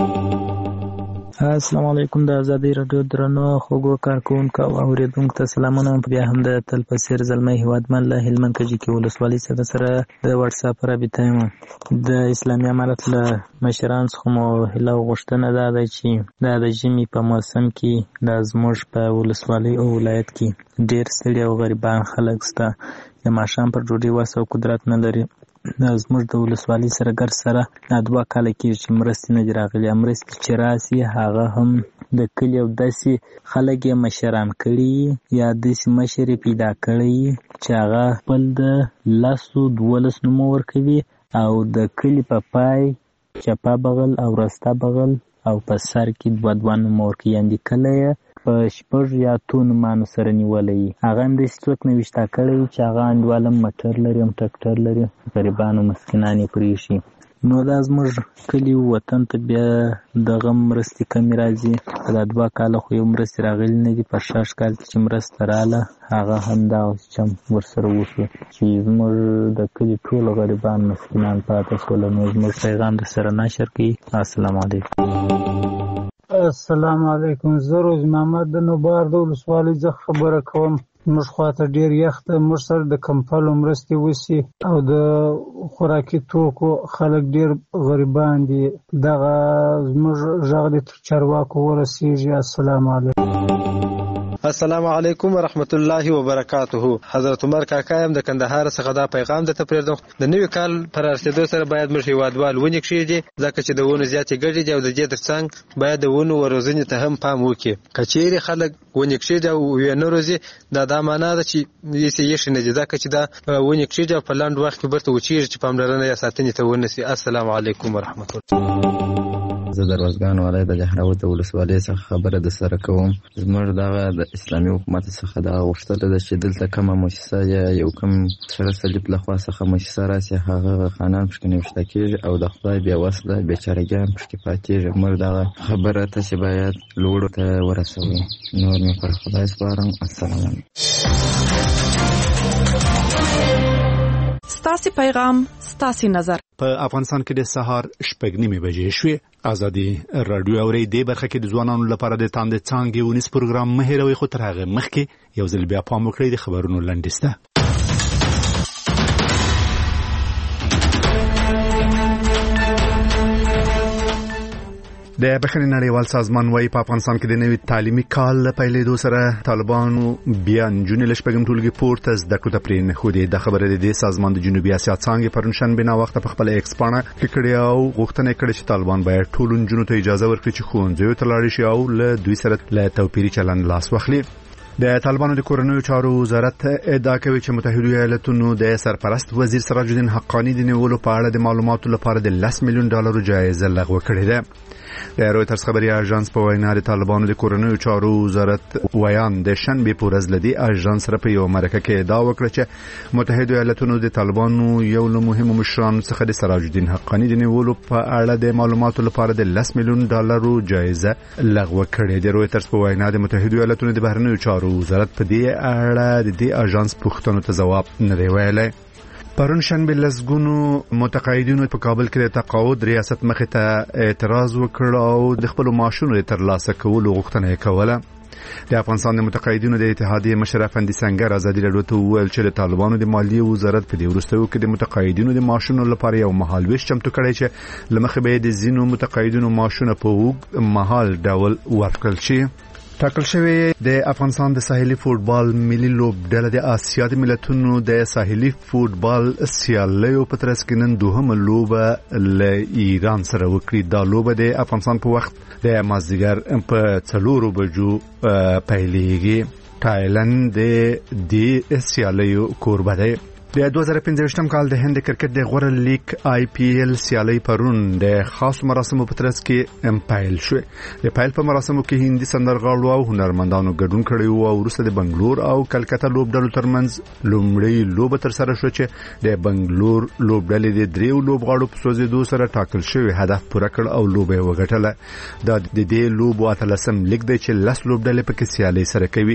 السلام علیکم د آزادی راډیو درنو خوږو کارکونکو او اوریدونکو ته سلامونه. بیا هم د تل په څیر زلمی هیوادمن له هلمند کجې کې ولسوالۍ سره سره د واتس اپ رابطه یم. د اسلامي امارت له مشران څخه مو هیله غوښتنه دا ده چې دا د ژمي په موسم کې د زموږ په ولسوالۍ او ولایت کې ډېر ستړي او غریبان خلک شته د ماښام پر ډوډۍ وس او قدرت نه لري. زموږ د ولسوالۍ سره ګر سره دوه کاله کېږي چې مرستې نه دي راغلي. مرستې چې راسي هغه هم د کلي او داسې خلک یې مشران کړي یا داسې مشر یې پیدا کړی چې هغه خپل د لسو دولس نومه ورکوي او د کلي په پای چپه بغل او رسته بغل او په سر کې دوه دوه نومه ورکوي. یعنې کله یې په شپږ یا اتو نومانو سره نیولی وي. هغه هم داسې څوک نه ویشته کړی چې هغه انډوال هم موټر لري هم ټکټر لري، غریبان او مسکینان یې پرېښي. نو دا زموږ کلي وطن ته بیا دغه مرستې کمې راځي. دا دوه کاله خو یو مرستې راغلي نه دي. په شاش کال کې چې مرسته راله هغه هم دغسې چم ورسره وشو چې زموږ د کلي ټول غریبان مسکینان پاته شول. نو زموږ پیغام درسره نشر کړي. السلام علیکم. السلام علیکم. زه روز محمد د نوبار د ولسوالۍ څخه خبره کوم. موږ خواته ډېر یخ ده. موږ سره د کمپلو مرستې وسي او د خوراکي توکو خلک ډېر غریبان دي. دغه زموږ غږ دې تر چارواکو ورسېږي. السلام علیکم. السلام علیکم ورحمت الله وبرکاته. حضرت عمر کاکا یم د کندهار څخه دا پیغام درته پرېږدم. د نوي کال پر رسېدو سره باید موږ هېوادوال ونې کښېږدي، ځکه چې د ونو زیاتې ګټې دي او د دې ترڅنګ باید د ونو وروزنې ته هم پام وکړي. که چیرې خلک ونې کښېږدي او یې نه روزي، دا دا معنا ده چې هېڅ یې ښه نه دي، ځکه چې دا ونې کښېږدي او په لنډ وخت کې بیرته وچېږي چې پاملرنه یې ساتنې ته ونه شي. السلام علیکم ورحمت الله. زه د روزګان ولایت د جهراوت ولسوالۍ څخه خبره د سره کوم. زموږ دغه د اسلامي حکومت څخه دا غوښتنه ده چې دلته کومه مؤسسه یا یو کوم سره صلیب لخوا څخه مؤسسه راسي هغه خانان پکې نوشته کېږي او د خدای بیا وسله بیچارهګان پکې پاتېږي. موږ دغه خبره ته چې باید لوړو ته ورسوي. نور مې پر خدای سپارم. السلام علیکم. ستاسو پیغام ستاسو نظر. په افغانستان کې د سهار شپږ نیمې بجې شوې. ازادي رادیو اوري د برخه کې د ځوانانو لپاره د تاند څانګې ونیس پروګرام مهیروي خو تر هغه مخکې یو ځل بیا پام وکړئ د خبرونو لنډیسته. د بخښنې نړیوال سازمان وايي په افغانستان کې د نوي تعلیمي کال له پیلېدو سره طالبانو بیا نجونې له شپږم ټولګي پورته زده کړو ته پرېنښودې. د خبره د دې سازمان د جنوبي اسیا څانګې پرون شنبه ناوخته په خپله ایکس پاڼه کې کړې او غوښتنه یې کړې چې طالبان باید ټولو نجونو ته اجازه ورکړي چې ښوونځیو ته لاړې شي او له دوی سره له توپیري چلند لاس واخلي. د طالبانو د کورنیو چارو وزارت ادعا کوي چې متحده ایالاتونو د سرپرست وزیر سراج الدین حقانی د نیولو په اړه د معلوماتو لپاره د لس میلیون ډالرو جایزه لغوه کړې ده. د رویټرز خبري اژانس په وینا د طالبانو د کورنیو چارو وزارت ویان د شنبه په ورځ لدی اژانس سره په یو مرکه کې ادعا وکړه چې متحده ایالاتونو د طالبانو یو له مهمو مشرانو څخه د سراج الدین حقانی د نیولو په اړه د معلوماتو لپاره د لس میلیون ډالرو جایزه لغوه کړې. د رویټرز په وینا د متحده ایالاتونو د بهرنیو چارو وزارت په دې اړه د دې اژانس پوښتنو ته ځواب نه دی ویلی. پرون شنبه لسګونو متقاعدینو په کابل کې د تقاعد ریاست مخې ته اعتراض وکړ او د خپل معاشونو د ترلاسه کولو غوښتنه یې کوله. د افغانستان د متقاعدینو د اتحادیې مشر افندي سنگر ازادي راډیو ته وویل چې د طالبانو د مالیې وزارت په دې وروستیو کې د متقاعدینو د معاشونو لپاره یو مهالویش چمتو کړی چې لمخې به د ځینو متقاعدینو معاشونه په اوږد مهال ډول ورکړل شي. ټاکل شوی د افغانستان د ساحلي فوټبال ملي لوبډله د آسیا د ملتونو د ساحلي فوټبال سیالیو په ترڅ کې نن دوهمه لوبه له ایران سره وکړي. دا لوبه د افغانستان په وخت د مازدیګر په څلورو بجو پیلېږي. تایلند د دې سیالیو کوربه دی. د دوه زره پنځه کال د هند کرکټ د غوره لیگ آی پی ایل سیالي پرون د خاص مراسمو په ترڅ کې پیل شو. د پیل په مراسمو کې هندي سندرغاړو او هنرمندانو ګډون کړی و او وروسته د بنگلور او کلکته لوبډلو ترمنځ لومړی لوب تر سره شو چې د بنگلور لوبډلې د دریو لوبغاړو په سوزیدو سره ټاکل شوی هدف پوره کړ او لوب یې وګټله. دا د دې لوب اتلسم لیگ دی چې لس لوبډلې پکې سیالي سره کوي.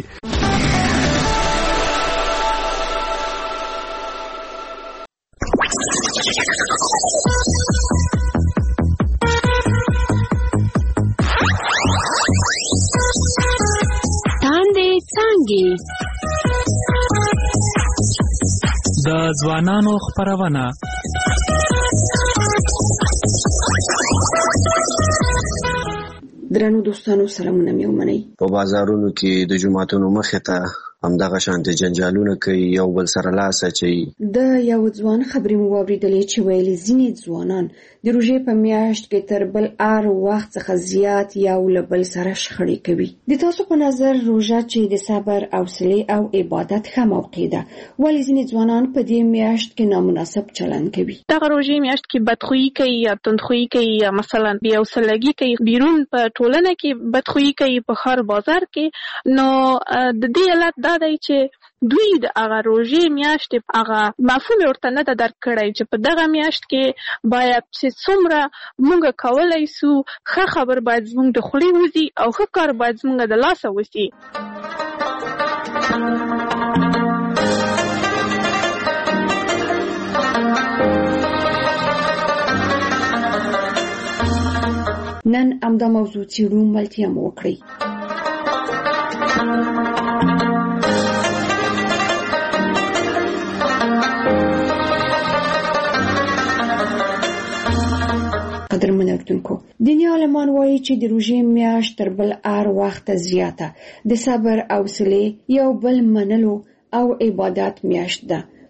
د ځوانانو خبرونه درنو دوستانو سلامونه مې ومنئ. په بازارونو کې د جماعتونو مخې ته همدغه شانتي جنجالونه کوي، یو بل سره لاس اچوي. د یو ځوان خبرې مو واورېدلې چې ویلي ځینې ځوانان د روژې په میاشت کې تر بل هر وخت څخه زیات یو له بل سره شخړې کوي. د تاسو په نظر روژه چې د صبر، حوصلې او عبادت ښه موقع ده، ولې ځینې ځوانان په دې میاشت کې نامناسب چلند کوي؟ دغه روژې میاشت کې بدخویي کوي یا تندخویي کوي یا مثلا بې حوصلګي کوي، بیرون په ټولنه کې بدخویي کوي، په ښار بازار کې. نو د دې علت دا دی چې دوی د هغه روژې میاشت هغه مفهوم ورته نه درک کړی چې په دغه میاشت کې باید چې څومره موږ کولی سو ښه خبر باید زموږ د خولې وځي او ښه کار باید زموږ د لاسه وځي. نن همدا موضوع څېړو، ملتیا مو وکړئ. قدرمن اردوونکو، دیني عالمان وایي چې د روژې میاشت تر بل هر وخت زیاته د صبر، حوصلې، یو بل منلو او عبادت میاشت ده.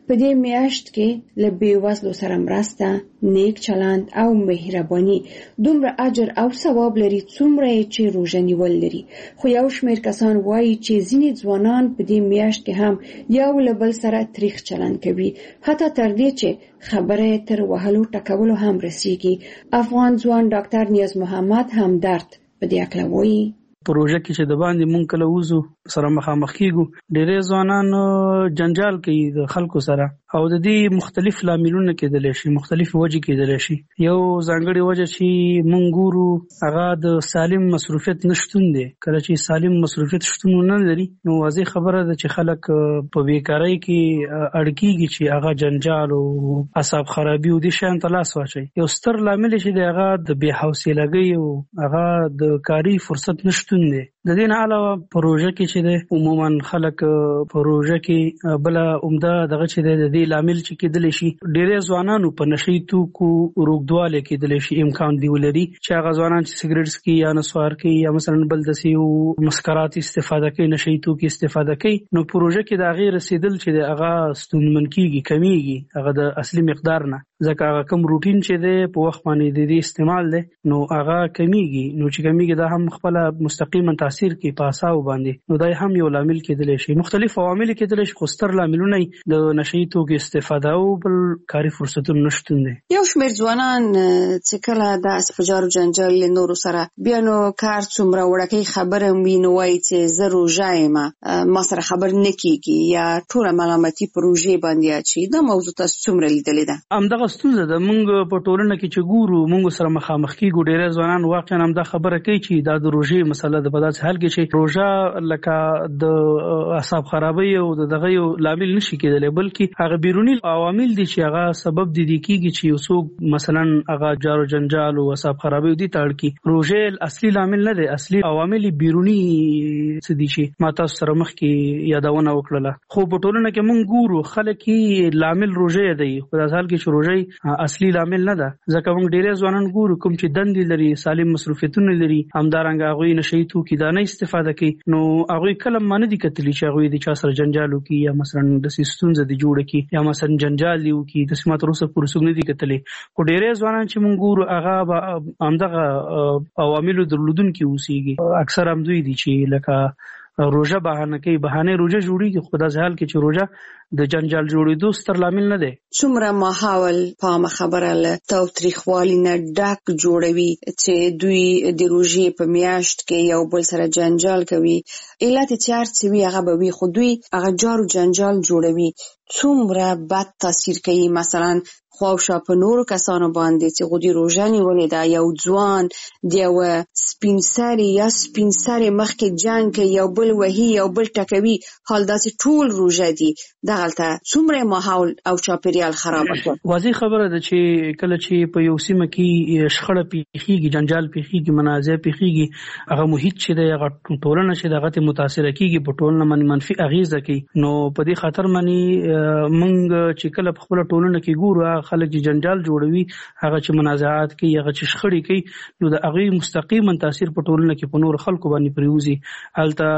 په دې میاشت کې له بېوزلو سره مرسته، نیک چلند او مهرباني دومره اجر او ثواب لري څومره چې روژه نیول لري. خو یو شمېر کسان وایي چې ځینې ځوانان په دې میاشت کې هم یو له بل سره تریخ چلند کوي، حتی تر دې چې خبره تر وهلو ټکولو هم رسیږي. افغان ځوان ډاکټر نیاز محمد همدرد په دې اړه وایي: پروژه کې چې د باندې مونږ کله وځو سره مخامخ کیږو، ډېرې ځوانان جنجال کوي د خلکو سره او د دې مختلف لاملونه کېدلی شي، مختلف وجې کېدلی شي. یو ځانګړې وجه چې مونږ ګورو هغه د سالم مصروفیت نشتون دی. کله چې سالم مصروفیت شتون نه لري نو واضح خبره ده چې خلک په بیکارۍ کې اړ کېږي چې هغه جنجال او اعصاب خرابي او دې شیان ته لاس واچوي. یو ستر لامل چې دی هغه د بې حوصلګۍ او هغه د کاري فرصت نشتون دی. د دې نه علاوه پروژه کې چې دی عموما خلک پروژه کې بل عمده دغه چې دی د دې لامل چې کېدلی شي ډېری ځوانانو په نشي توکو روږدوالی کېدلی شي، امکان دی ولري چې هغه ځوانان چې سګریټ څکي یا نسوار کوي یا مثلا بل داسې مسکرات استفاده کوي، نشي توکي استفاده کوي، نو پروژه کې د هغې رسېدل چې دی هغه ستونزمن کېږي، کمیږي هغه د اصلي مقدار نه، ځکه هغه کم روټین چې دی په وخت باندې د دې استعمال دی نو هغه کمیږي. نو چې کمیږي دا هم خپله مستقیما تاثیر کوي په اعصابو باندې، نو دا هم یو لامل کېدلی شي. مختلف عوامل کېدلی شي خو ستر لاملونه د نشي توکو استفاده او بل کاري فرصتونو نشتون دی. یو شمېر ځوانان چې کله د اسفجار جنجال له نورو سره بیا نو کار څومره وړکۍ خبره وي نو وایي چې زه روژه یم، ما سره خبر نه کېږي یا ټوله ملامتي په روژې باندې اچوي. دا موضوع تاسو څومره لیدلې ده؟ همدغه ستونزه ده. موږ په ټولنه کې چې ګورو موږ سره مخامخ کېږو، ډېری ځوانان واقعا همدا خبره کوي چې دا د روژې مسله ده. په داسې حال کې چې روژه لکه د اعصاب خرابۍ او دغه یو لامل نشي کېدلی، بلکې هغه بیرونی عوامل دي چې هغه سبب دي دي کېږي چې یو څوک مثلا هغه جار و جنجال او اعصاب خرابۍ دي تړ کی. روژه اصلي لامل نه دی، اصلي عوامل بیرونی څه دي چې ما تاسو سره مخ کې یادونه وکړه. خو په ټولنه کې موږ ګورو خلک یې لامل روژه دی، په داسې حال کې چې روژه اصلي لامل نه ده، ځکه موږ ډېری ځوانان ګورو کوم چې دندې لري، سالم مصروفیتونه لري، همدارنګه هغوی نشي توکي دا نه استفاده کوي، نو هغوی کله ما نه دي کتلي چې هغوی د چا سره جنجال وکړي یا مثلا داسې ستونزه دې جوړه کړي یا مثلا جنجال دې وکړي. داسې ما تر اوسه پورې څوک نه دي کتلي. خو ډېری ځوانان چې موږ ګورو هغه به همدغه عواملو درلودونکي اوسېږي. اکثر همدوی دي چې لکه روژه بهانه کوي، بهانه روژه جوړېږي، خو داسې حال کې چې روژه د جنجال جوړېدو ستر لامل نه دی. څومره ماحول پامه خبره له تاوتریخوالي نه ډک جوړوي چې دوی د روژې په میاشت کې یو بل سره جنجال کوي. علت چې هر څه وي هغه به وي، خو دوی هغه جار و جنجال جوړوي. څومره بد تاثیر کوي مثلا خواوشا په نورو کسانو باندې چې غوډي روژه نیولې ده، یو ځوان د یو سپین سري یا سپین سري مخکې جنګ کوي، یو بل وهي، یو بل ټکوي، حال داسې ټول روژه دي. دغلته څومره ماحول او چاپیریال خراب کړ. واضح خبره ده چې کله چې په یو سیمه کې شخړه پیښیږي، جنجال پیښیږي، منازع پیښیږي، هغه محیط چې دی هغه ټولنه چې دغه ته متاثره کیږي، په ټولنه باندې منفي اغیزه کوي. نو په دې خاطر باندې موږ چې کله په خپل ټولنه کې ګورو خلک چې جنجال جوړوي، هغه چې منازعات کوي، هغه چې شخړې کوي، نو د هغې مستقیما تاثیر په ټولنه کې په نور خلکو باندې پرېوځي. هلته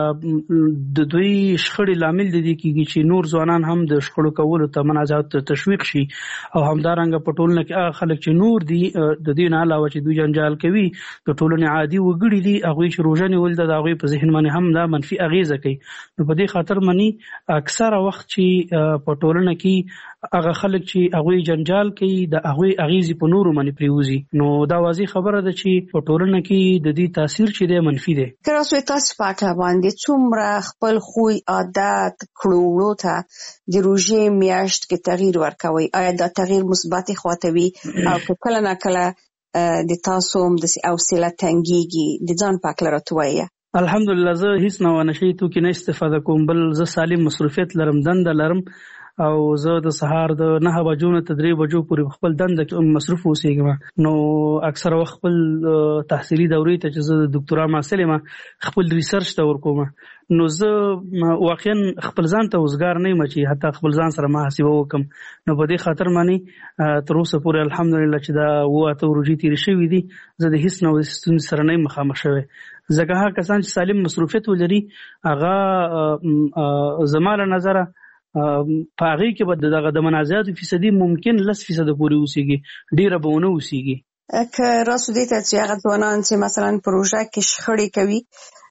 د دوی شخړې لامل د دې کېږي چې نور ځوانان هم د شخړو کولو ته منازعات ته تشویق شي، او همدارنګه په ټولنه کې هغه خلک چې نور دي د دې نه علاوه چې دوی جنجال کوي د ټولنې عادي وګړي دي، هغوی چې روژه نیول ده د هغوی په ذهن باندې هم دا منفي اغیزه کوي. نو په دې خاطر باندې اکثره وخت چې په ټولنه کې هغه خلک چې هغوی جنجال کوي د هغوی اغیزې په نورو باندې پرېوځي، نو دا واضح خبره ده چې په ټولنه کې د دې تاثیر چې دی منفي دی. که اوس تاسو په اړه باندې څومره خپل خوی عادت کړو ته د روژې میاشت کې تغییر ورکوي، آیا دا تغییر مثبت خواته وي او کله نه کله د تاسو هم د حوصله تنګيږي؟ د ځان په اړه راته وایي. الحمدلله زه هیڅ نه ونشي توکي نه استفاده کوم، بل زه سالم مصروفیت لرم، دنده لرم، او زه د سهار د نه بجو نه تر درې بجو پورې خپل دنده مصروف اوسېږم. نو اکثر وخت خپل تحصیلي دورې ته چې زه د ډاکټرا محصل یم خپل ریسرچ ته ورکوم، نو زه واقعا خپل ځان ته وزګار نه یم چې حتی خپل ځان سره محاسبه وکم. نو په دې خاطر باندې تر اوسه پورې الحمدلله چې دا اوه اته ورځې تېرې شوي دي زه د هیڅ نوع ستونزې سره نه یم مخامخ شوی. ځکه هغه کسان چې سالم مصروفیت ولري هغه زما له نظره په هغې کې به دغه د منازعاتو فیصدي ممکن لس فیصده پورې اوسېږي، ډېره به ونه اوسېږي. که راسو دې ته چې هغه ځوانان چې مثلا پروژه کې شخړې کوي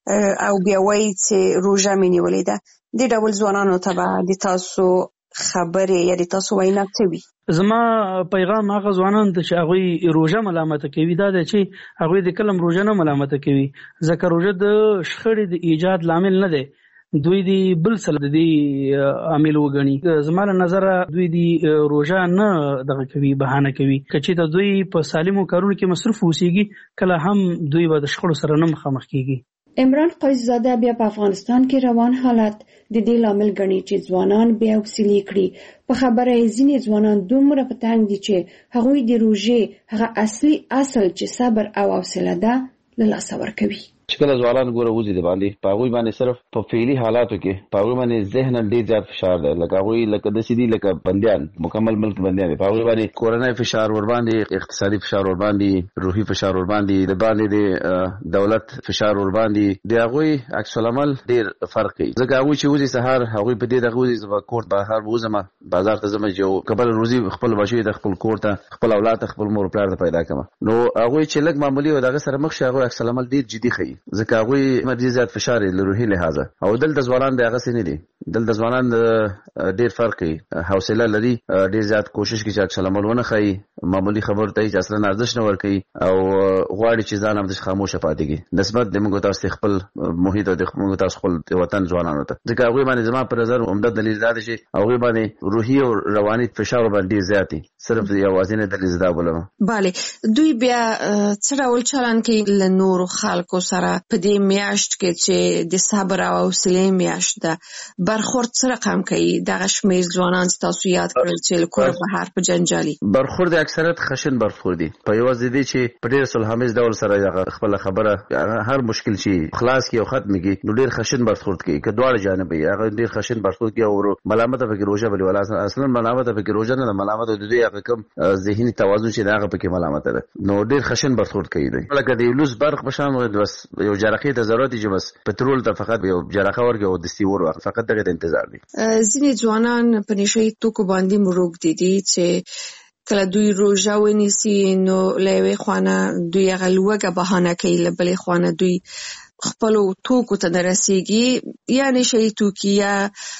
او بیا وایي چې روژه مې نیولې ده، دې ډول ځوانانو ته به د تاسو خبرې یا د تاسو وینا څه وي؟ زما پیغام هغه ځوانانو ته چې هغوی روژه ملامته کوي دا دی چې هغوی د کلم روژه نه ملامته کوي، ځکه روژه د شخړې د ایجاد لامل نه دی، دوی دی بل څه د دې عامل وګڼي. زما له نظره دوی دی روژه نه دغه کوي، بهانه کوي. که چېرته دوی په سالمو کارونو کې مصروف اوسېږي کله هم دوی به د شخړو سره نه مخامخ کېږي. عمران قیصزاده بیا په افغانستان کې روان حالت د دې لامل ګڼي چې ځوانان بیا حوصلې کړي. په خبره یې ځینې ځوانان دومره په تنګ دي چې هغوی د روژې هغه اصلي اصل چې صبر او حوصله ده له لاسه ورکوي. چې کله ځوانان ګوره وځي د باندې په هغوی باندې صرف په فعلي حالاتو کې په هغوی باندې ذهناً ډېر زیات فشار دی، لکه هغوی لکه داسې دي لکه بندیان، مکمل ملک بندیان دي. په هغوی باندې کورنۍ فشار ورباندې، اقتصادي فشار ورباندې، روحي فشار ورباندې، د باندې د دولت فشار ورباندې، د هغوی عکس العمل ډېر فرق کوي. ځکه هغوی چې وځي سهار هغوی په دې دغه وځي زه به کور بهر وځم، بازار ته ځم چې یو کبل روزي خپل بچي ته، خپل کور ته، خپل اولاد ته، خپل مور پلار ته پیدا کړم. نو هغوی چې لږ معمولي و دغه سره مخ شي هغوی عکس العمل ډېر جدي ښيي، ځکه هغوی مدي زیات فشار له روحي لحاظه. او دلته ځوانان د هغه څه نه دي، دلته ځوانان ډېر فرق کوي، حوصله لري، ډېر زیات کوشش کوي چې عکس العمل ونه ښيي، معمولي خبرو ته چې اصلا ارزښت نه ورکوي او غواړي چې ځان همداسې خاموشه پاتې کړي نسبت د موږ تاسو خپل محیط او د موږ تاسو خپل وطن ځوانانو ته. ځکه هغوی باندې زما په نظر عمده دلیل دا دی چې هغوی باندې روحي او رواني فشار باندې ډېر زیات دي. صرف یوازینی دلیل زه دا بولم. بله، دوی بیا څه ډول چلند کوي له نورو خلکو سره په دې میاشت کې چې د صبر او حوصلې میاشت ده؟ برخورد څه رقم کوي دغه شمېر ځوانان چې تاسو یاد کړل چې له کوره بهر په جنجالي برخورد اکثریت خشن برخورد دي، په یوازې دي چې په ډېر صلحآمیز ډول سره خپل خبره هر مشکل شي خلاص کی او ختم کی، نو ډېر خشن برخورد کوي. که دواړه جانب یې هغه ډېر خشن برخورد کوي او ملامت پکې روژه بلی ولا اصلا ملامت پکې روژه نه، ملامت د دې هغه کوم ذهني توازن چې هغه پکې ملامت ده، نو ډېر خشن برخورد کوي. لکه د لوس برق بشان بس یو جرقې ته ضرورت دي چې بس پټرول ته فقط یو جرقه ورګي او دستي ور فقط دغه د انتظار دي. ځینې ځوانان په نشي توکو باندې مروږ دي دي چې کله دوی روژه ونیسي نو له یوې خوانه دوی هغه لوږه بهانه کوي، له بلې خوانه دوی خپلو توکو ته نه رسېږي، یا نشي توکي یا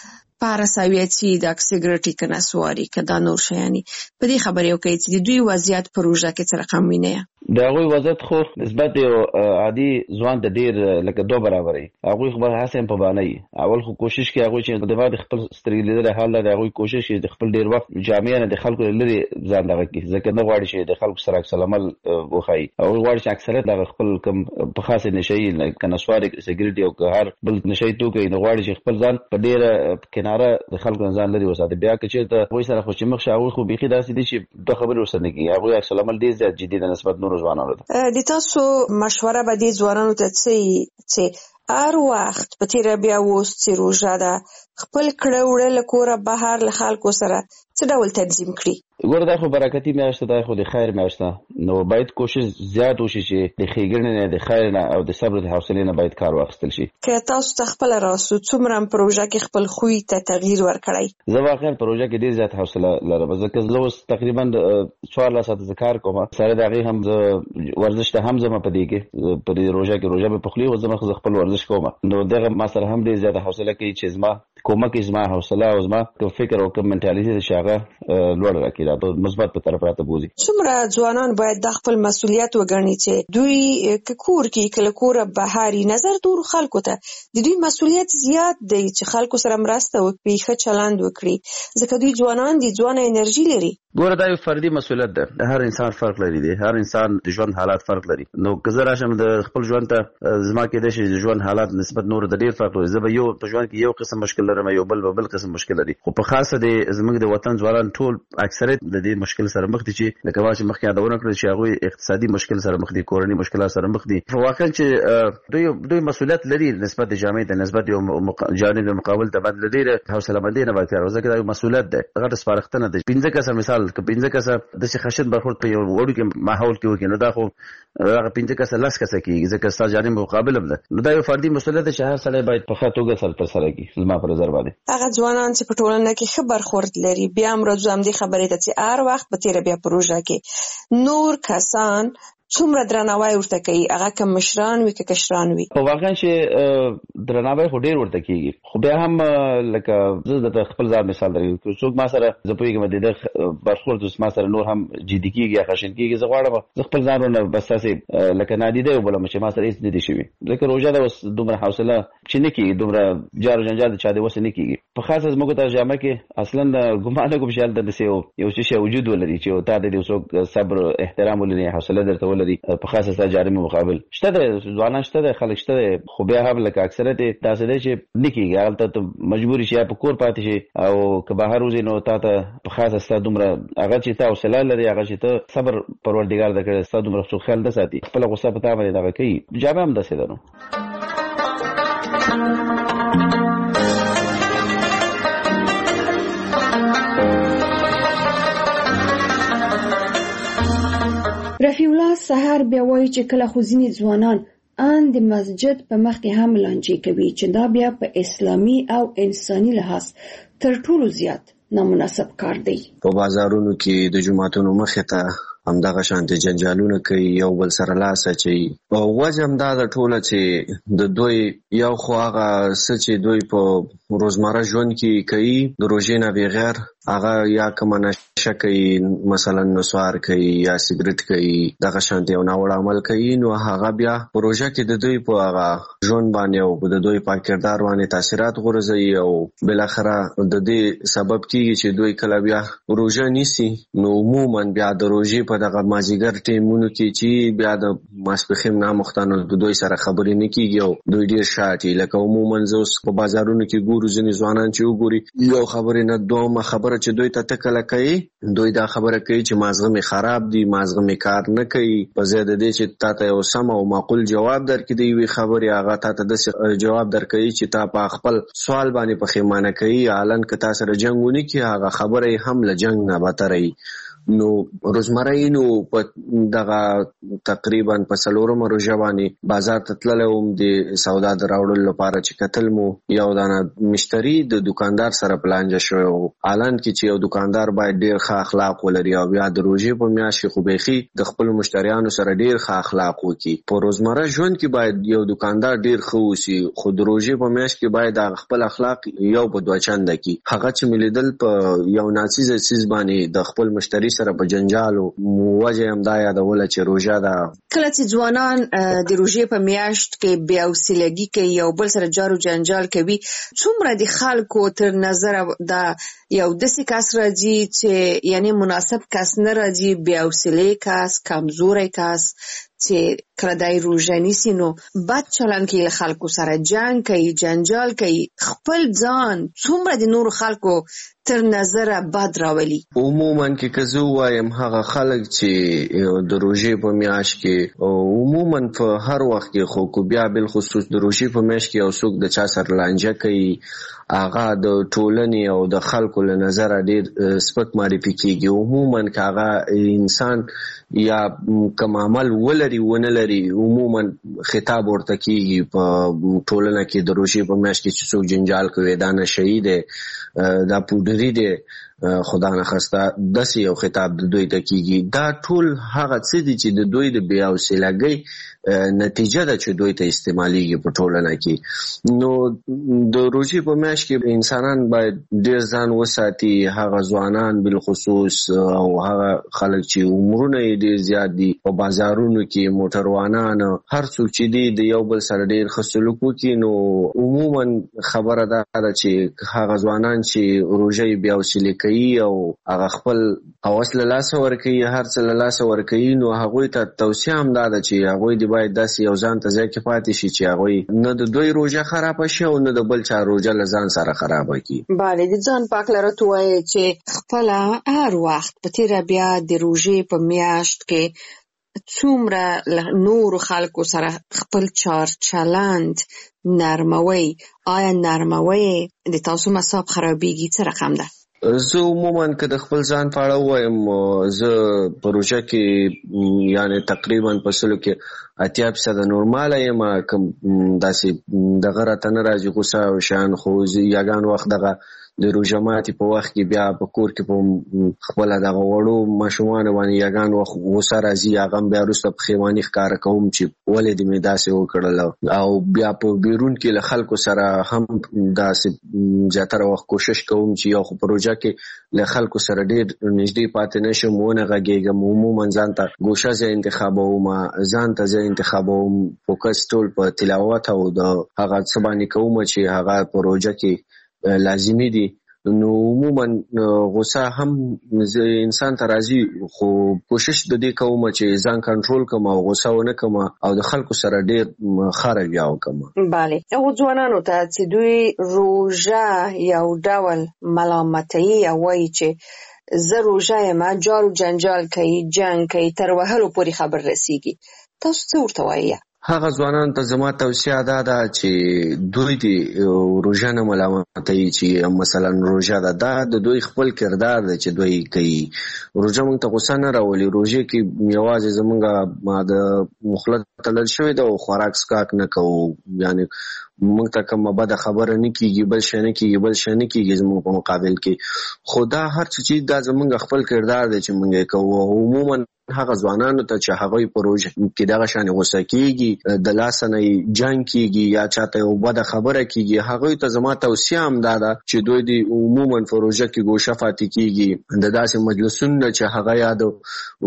پاراساویتي د سیګریټي که نسواري که دا نور شیانې. په دې خبرې وکړئ چې د دوی وضعیت په روژه کې څه رقم وینئ؟ د هغوی وضعیت خو نسبت یو عادي ځوان ته ډېر لکه دوه برابره وي. هغوی خو هڅه هم په بانه وي، اول خو کوشش کوي هغوی چې د بعد خپل سترګې لیدلی حال ده، هغوی کوشش کوي د خپل ډېر وخت جامع نه د خلکو لرې ځان دغه کړي، ځکه نه غواړي چې د خلکو سره عکس العمل وښایي. هغوی غواړي چې اکثریت دغه خپل کوم په خاصې نشهیي که نسواري سګریټ او که هر بل نشهیي توکی نو غواړي چې خپل ځان په ډېره کناره د خلکو نه ځان لرې وساتي. بیا که چېرته هغوی سره خو چې مخ شي هغوی خو بیخي داسې دي چې دوه خبرې ورسره نه کوي، هغوی عکس العمل ډېر زیات جدي ده نسبت نورو ځوانانو ته. د تاسو مشوره به دې ځوانانو ته څه چې هر وخت په تیره بیا اوس چې روژه ده خپل کړه وړه له کوره بهر له خلکو سره څه ډول تنظیم کړي؟ ګوره دا خو برکتي میاشت ده، خو د خیر میاشت ده، نو باید کوشش زیات وشي چې د ښېګڼې نه د خیر نه او د صبر د حوصلې نه باید کار واخیستل شي. که تاسو ته خپله راسو څومره په روژه کې خپل خوی ته تغییر ورکړی؟ زه واقعا په روژه کې ډېر زیات حوصله لرم، ځکه زه اوس تقریبا څوارلس ساعته زه کار کوم، سره د هغې هم زه ورزش ته هم ځم په دې کې، په دې روژه کې روژه مې په خولې وځم خو زه خپل ورزش کوم، نو دغه ما سره هم ډېر زیاته حوصله کوي چې زما کومک یې زما حوصله او زما کوم فکر او کوم منټالیټي ده چې هغه لوړه راکړي، دا په مثبت په طرف راته بوځي. څومره ځوانان باید د خپل مسؤلیت وګڼي چې دوی که کور کې که له کوره بهاري نظر دورو خلکو ته د دوی مسؤلیت زیات دی چې خلکو سره مرسته وکړي، ښه چلند وکړي، ځکه دوی ځوانان دي، ځوانه انرژي لري. ګوره دا یو فردي مسؤلیت ده، هر انسان فرق لري دی، هر انسان د ژوند حالات فرق لري. نو که زه راشم د خپل ژوند ته زما کېدای شي د ژوند حالات نسبت نورو ته ډېر فرق لري، زه به یو په ژوند کې یو قسم مشکل لرم، یو بل به بل قسم مشکل لري، خو په خاصه د زموږ د وطن ځوانان ټول اکثریت د دې مشکل سره مخ دي چې لکه ما چې مخکې یادونه کړل چې هغوی اقتصادي مشکل سره مخ دي، کورني مشکلات سره مخ دي. واقعا چې دوی دوی مسؤلیت لري نسبت د جامعې ته، نسبت یو جانب مقابل ته باید ډېره حوصله‌مندي نه باید کار وکړي، ځکه دا یو مسؤلیت ده، غټ سپارښتنه ده. پنځه کسه مثال که پنځه کسه داسې خشن برخورد په یو وړوکي ماحول کې وکړي نو دا خو هغه پنځه کسه لس کسه کېږي، ځکه ستا جانب مقابل هم ده. نو دا یو فردي مسؤلیت ده چې هر سړی باید په ښه توګه سره ترسره کړي. زما په نظر نظر باندې؟ هغه ځوانان چې په ټولنه کې ښه برخورد لري بیا هم راځو هم دې خبرې ته چې هر وخت په تیر بیا پروژه کې نور کسان څومره درناوی ورته کوي، هغه کوم مشران وي که کشران وي. په واقعا چې درناوی خو ډیر ورته کیږي، خو بیا هم لکه زه د خپل ځان مثال درکوم، څوک ما سره زه پوهیږم د برخورد اوس ما سره نور هم جدي کیږي یا خشن کیږي، زه غواړم زه خپل ځان نه بس تاسې لکه نادیده وبلم چې ما سره هیڅ نه دي شوي، ځکه روژه ده اوس دومره حوصله چې نه کیږي، دومره جار جنجال د چا دی اوس نه کیږي. په خاصه زموږ ترجمه کې اصلا ګمان کوم چې هلته داسې یو څه وجود ولري چې تا د څوک صبر احترام ولري، حوصله درته ولري، په خاصه سره جارمه مقابل شته د ځوانان شته د خلک شته، خو بیا هم لکه اکثریت تاسو د چې نکیږي هغه ته مجبور شي په کور پاتې شي او که بهر وځي نو تا ته په خاصه سره دومره هغه چې تاسو حوصله لري، هغه چې ته صبر پروردګار درکړي تاسو دومره څو خیال د ساتي خپل غصه په تا باندې دغه کوي، جامه هم دسه ده نو. رفیع الله سحر بیا وایي چې کله خو ځینې ځوانان ان د مسجد په مخ کې هم لانجې کوي چې دا بیا په اسلامي او انساني لحاظ تر ټولو زیات نامناسب کار دی. په بازارونو کې د جمعتونو مخې ته همدغه شانتي جنجالونه کوي، یو بل سره لاس اچوي، او وجه هم دا د ټوله چې د دوی یو خو هغه څه چې دوی په روزمره ژوند کې کوي د روژې نه بغیر هغه یا کومه نشه کوي، مثلا نسوار کوي یا سګرټ کوي، دغه شانتي یو ناوړه عمل کوي، نو هغه بیا په روژه کې د دوی په هغه ژوند باندې او د دوی په کردار باندې تاثیرات غورځوي او بالاخره د دې سبب کیږي چې دوی کله بیا روژه نیسي نو عموما بیا د روژې په دغه مازیګر ټیمونو کې چې بیا د ماسپښین نامختانو د دوی سره خبرې نه کیږي او دوی ډیر شاټي، لکه عموما زه اوس په بازارونو کې ګورو ځینې ځوانان چې وګوري یو خبرې نه دومره خبره چې دوی ته تکله کوي، دوی دا خبره کوي چې مازغه می خراب دي، مازغه می کار نه کوي، په ځای د دې چې تا ته یو سم او معقول جواب درکړي دی وی خبرې هغه تا ته د جواب درکوي چې تا په خپل سوال باندې پښیمانه کوي، الان که تا سره جنگونه کوي هغه خبره هم له جنگ نه بتري. نو روزمره نو په دغه تقریبا په څلورمه روژه باندې بازار ته تللی وم د سودا د راوړلو لپاره چې کتل مو یو دانه مشتری د دکاندار سره پلانجه شوی و، الان کې چې یو دکاندار باید ډیر ښه اخلاق ولري او بیا د روژې په میاشت کې خو بیخي د خپل مشتریانو سره ډیر ښه اخلاق وکړي. په روزمره ژوند کې باید یو دکاندار ډیر ښه اوسي، خو د روژې په میاشت کې باید خپل اخلاق یو په دوه چنده کړي. هغه چې ملیدل په یو ناڅیزه څیز باندې د خپل مشتری سره په جنجالو وجه هم دا یادوله چې روژه ده. کله چې ځوانان د روژې په میاشت کې بې حوصلګي کوي یو بل سره جارو جنجال کوي، څومره د خلکو تر نظر دا یو داسې کس راځي چې یعنی مناسب کس نه راځي، بې حوصلې کس، کمزوری کس چې کله دای روژه نیسي نو بد چلند کوي، له خلکو سره جنگ کوي، جنجال کوي، خپل ځان څومره د نورو خلکو تر نظر بد راولي. عموما کې که زه وایم هغه خلک چې د روژې په میاشت کې عموما په هر وخت کې خو کو بیا بالخصوص د روژې په میاشت کې یو څوک د چا سره لانجه کوي هغه د ټولنې او د خلکو له نظره ډیر سپک معرفي کیږي. عموما که هغه انسان یا کوم عمل ولري ونه لري عموما خطاب ورته کیږي په ټولنه کې د روژې په میاشت کې چې څوک جنجال کوي دا نشهیي دی، دا پودري دی، خدا نه خسته داسې یو خطاب د دوی ته کیږي. دا ټول هغه څه دي چې د دوی د بې حوصلګۍ نتیجه ده چې دوی ته استعمالیږي په ټولنه کې. نو د روژې په میاشت کې انسانان باید ډیر ځان وساتي، هغه ځوانان بالخصوص او هغه خلک چې عمرونه یې ډیر زیات دي، په بازارونو کې موټروانان هر څوک چې دي د یو بل سره ډیر ښه سلوک وکړي. نو عموما خبره دا ده چې هغه ځوانان چې روژه یې بې حوصلې کوي او هغه خپل هوس له لاسه ورکوي، هر څه له لاسه ورکوي، نو هغوی ته توصیه هم دا ده چې هغوی د باید داسې یو ځان ته ځای کې پاتې شي چې هغوی نه د دوی روژه خرابه شي او نه د بل چا روژه له ځان سره خرابه کړي. بله، د ځان پاک لرته وایي چې خپله هر وخت په تیره بیا د روژې په میاشت کې څومره نورو خلکو سره خپل چار چلند نرموي، آیا نرموي د تاسو مصاب خرابېږي څه رقم ده؟ زه عموما که د خپل ځان په اړه ووایم، زه په روژه کې یعنې تقریبا په سلو کې اتیا فیصده نورماله یم، کوم داسې دغه راته نه راځي غوسه او شیان. خو زه یګان وخت دغه د روژه ماتي په وخت کې بیا په کور کې په خپله دغه وړو ماشومانو باندې یګان وخت غوسه راځي، هغه هم بیا وروسته پښیماني ښکاره کوم چې ولې دې مې داسې وکړل. او بیا په بیرون کې له خلکو سره هم داسې زیاتره وخت کوشش کوم چې یو خو په روژه کې له خلکو سره ډېر نږدې پاتې نه شم، ونه غږېږم. عموما ځان ته ګوشه ځای انتخابوم، ځان ته ځای انتخابوم، فوکس ټول په تلاوت او د هغه څه باندې کوم چې هغه په روژه کې لازمي دي. نو عموما غوسه هم انسان ته راځي، خو کوشش د دې کوم چې ځان کنټرول کوم او غوسه ونه کوم او د خلکو سره ډېر ښه رویه وکړم. بله، هغو ځوانانو ته چې دوی روژه یو ډول ملامتوي او وایي چې زه روژه یم، جار و جنجال کوي، جنګ کوي، تر وهلو پورې خبر رسیږي، تاسو څه ورته وایي؟ هغه ځوانانو ته زما توصیه دا ده چې دوی دې روژه نه ملامتوي چې مثلا روژه ده، دا د دوی خپل کردار دی چې دوی کوي. روژه موږ ته غوسه نه راولي، روژه کې یوازې زموږ د مخله تړل شوې ده او خوراک څښاک نه کوو، یعنې موږ ته کومه بده خبره نه کېږي، بل شی نه کېږي، بل شی نه کېږي زموږ په مقابل کې. خو دا هر څه چې دا زموږ خپل کردار دی چې موږ یې کوو. عموما هغه ځوانانو ته چې هغوی په روژه کې دغه شانې غوسه کېږي، د لاسه نه جنګ کېږي یا چاته یو بده خبره کېږي، هغوی ته زما توصیه هم دا ده چې دوی دې عموما په روژه کې ګوشه پاتې کېږي، د داسې مجلسونو نه چې هغه یا د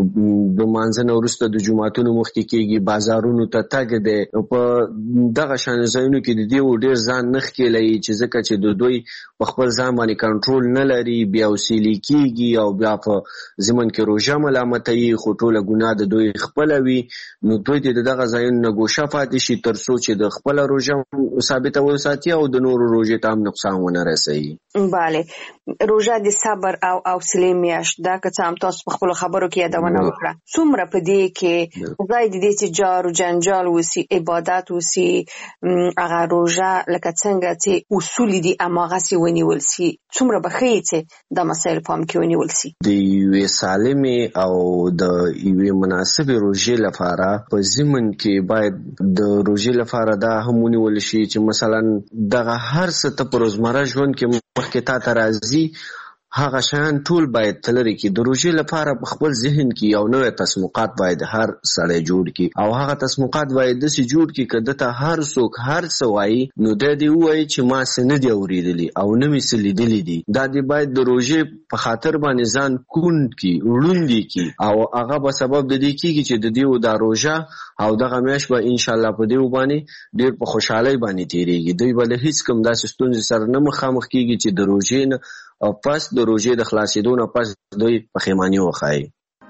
لمانځه نه وروسته د جوماتونو مخکې کېږي، بازارونو ته تګ دی، په دغه شان ځایونو کې د دې ډېر ځان نه ښکېلوي چې ځکه چې د دوی په خپل ځان باندې کنټرول نه لري، بیا وسیلې کېږي او بیا په ضمن کې روژه ملامتوي، خو ټوله ګناه د دوی خپله وي. نو دوی دې د دغه ځایونو نه ګوشه پاتې شي تر څو چې د خپله روژه ثابته وساتي او د نورو روژې ته هم نقصان ونه رسوي. بله، روژه د صبر او حوصلې میاشت ده، که څه هم تاسو په خپلو خبرو کې یادونه وکړه. څومره په دې کې ځای د دې چې جار و جنجال وسي، عبادت وسي، هغه روژه لکه څنګه چې اصول دي هماغسې ونیول سي، څومره به ښیي چې دا مسایل پام کې ونیول سي؟ د یوې سالمې او د یوې مناسبې روژې لپاره په ضمن کې باید د روژې لپاره دا هم ونیول شي چې مثلا دغه هر څه ته په روزمره ژوند کې مخکې تا ته راځي هغه شیان ټول باید تلري کې. د روژې لپاره په خپل ذهن کې یو نوې تصمیمات باید هر سړی جوړ کړي او هغه تصمیمات باید داسې جوړ کړي که دته هر څوک هر څه وایي نو دا دې ووایي چې ما څه نه دي اورېدلي او نه مې څه لیدلي دي. دا دې باید د روژې په خاطر باندې ځان کوڼ کړي، ړوند کړي او هغه به سبب د دې کېږي چې د دې دا روژه او دغه میاشت به انشاءالله په دې باندې ډېر په خوشحالۍ باندې تېرېږي. دوی به له هېڅ کوم داسې ستونزې سره نه مخامخ کېږي چې د روژې نه او پس د روژې د خلاصېدو نه پس دوی پښیماني وښایي.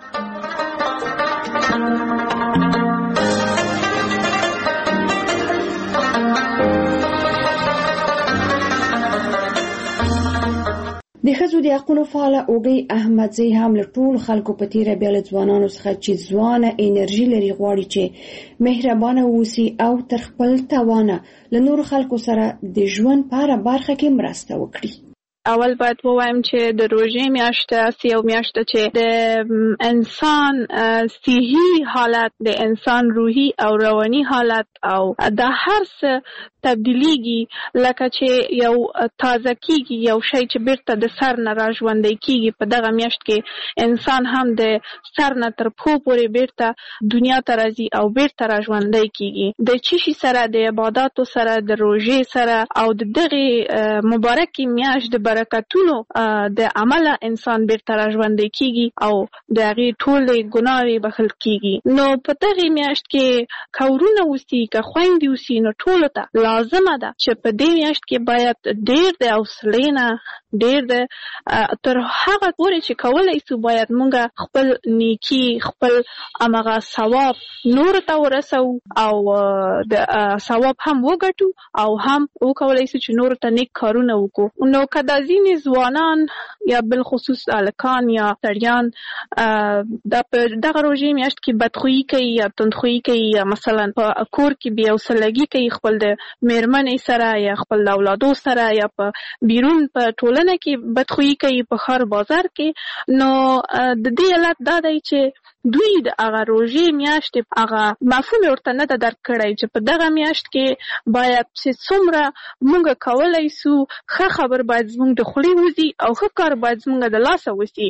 د ښځو د حقونو فعاله اوږۍ احمدزۍ هم له ټولو خلکو په تېره بیا له ځوانانو څخه چې ځوانه انرژي لري غواړي چې مهربانه واوسي او تر خپل توانه له نورو خلکو سره د ژوند په هره برخه کې مرسته وکړي. اول باید ووایم چې د روژې میاشت است یو میاشت چې د انسان صحي حالت، د انسان روحي او رواني حالت او د هر څه تبدیلیږي، لکه چې یو تازه کیږي، یو شی چې بیرته د سر نه را ژوندی کیږي. په دغه میاشت کې انسان هم د سر نه تر پښو پورې بیرته دنیا ته راځي او بیرته را ژوندی کیږي. د چی شي سره، د عباداتو سره، د روژې سره او د دغه مبارکې میاشت د برکتونو د عمله انسان بیرته را ژوندی کیږي او د هغې ټولې ګناوې بخښل کیږي. نو په دغه میاشت کې که ورونه اوسي، که خویندې اوسي، نو ټولو ته لازمه ده چې په دې میاشت کې باید ډېر د حوصلې نه، ډېر د تر هغه پورې چې کولی سو باید موږ خپل نیکي، خپل همغه ثواب نورو ته ورسو او د ثواب هم وګټو او هم وکولی سو چې نورو ته نیک کارونه وکړو. نو که دا ځینې ځوانان یا بل خصوص الکان یا سړیان د دغه روژې میاشت کې بدخویي کوي یا تندخویي کوي یا مثلا په کور کې بیا وسلګي کوي خپل د میرمنې سره یا خپل اولادو سره یا په بیرون په ټولنه کې بدخویي کوي په خار بازار کې. نو د دې علت دا دی چې دوی د هغه روژې میاشت هغه مفهوم ورته نه درک کړی چې په دغه میاشت کې باید چې څومره موږ کولی سو ښه خبر باید زموږ د خولې وځي او ښه کار باید زموږ د لاسه وسي.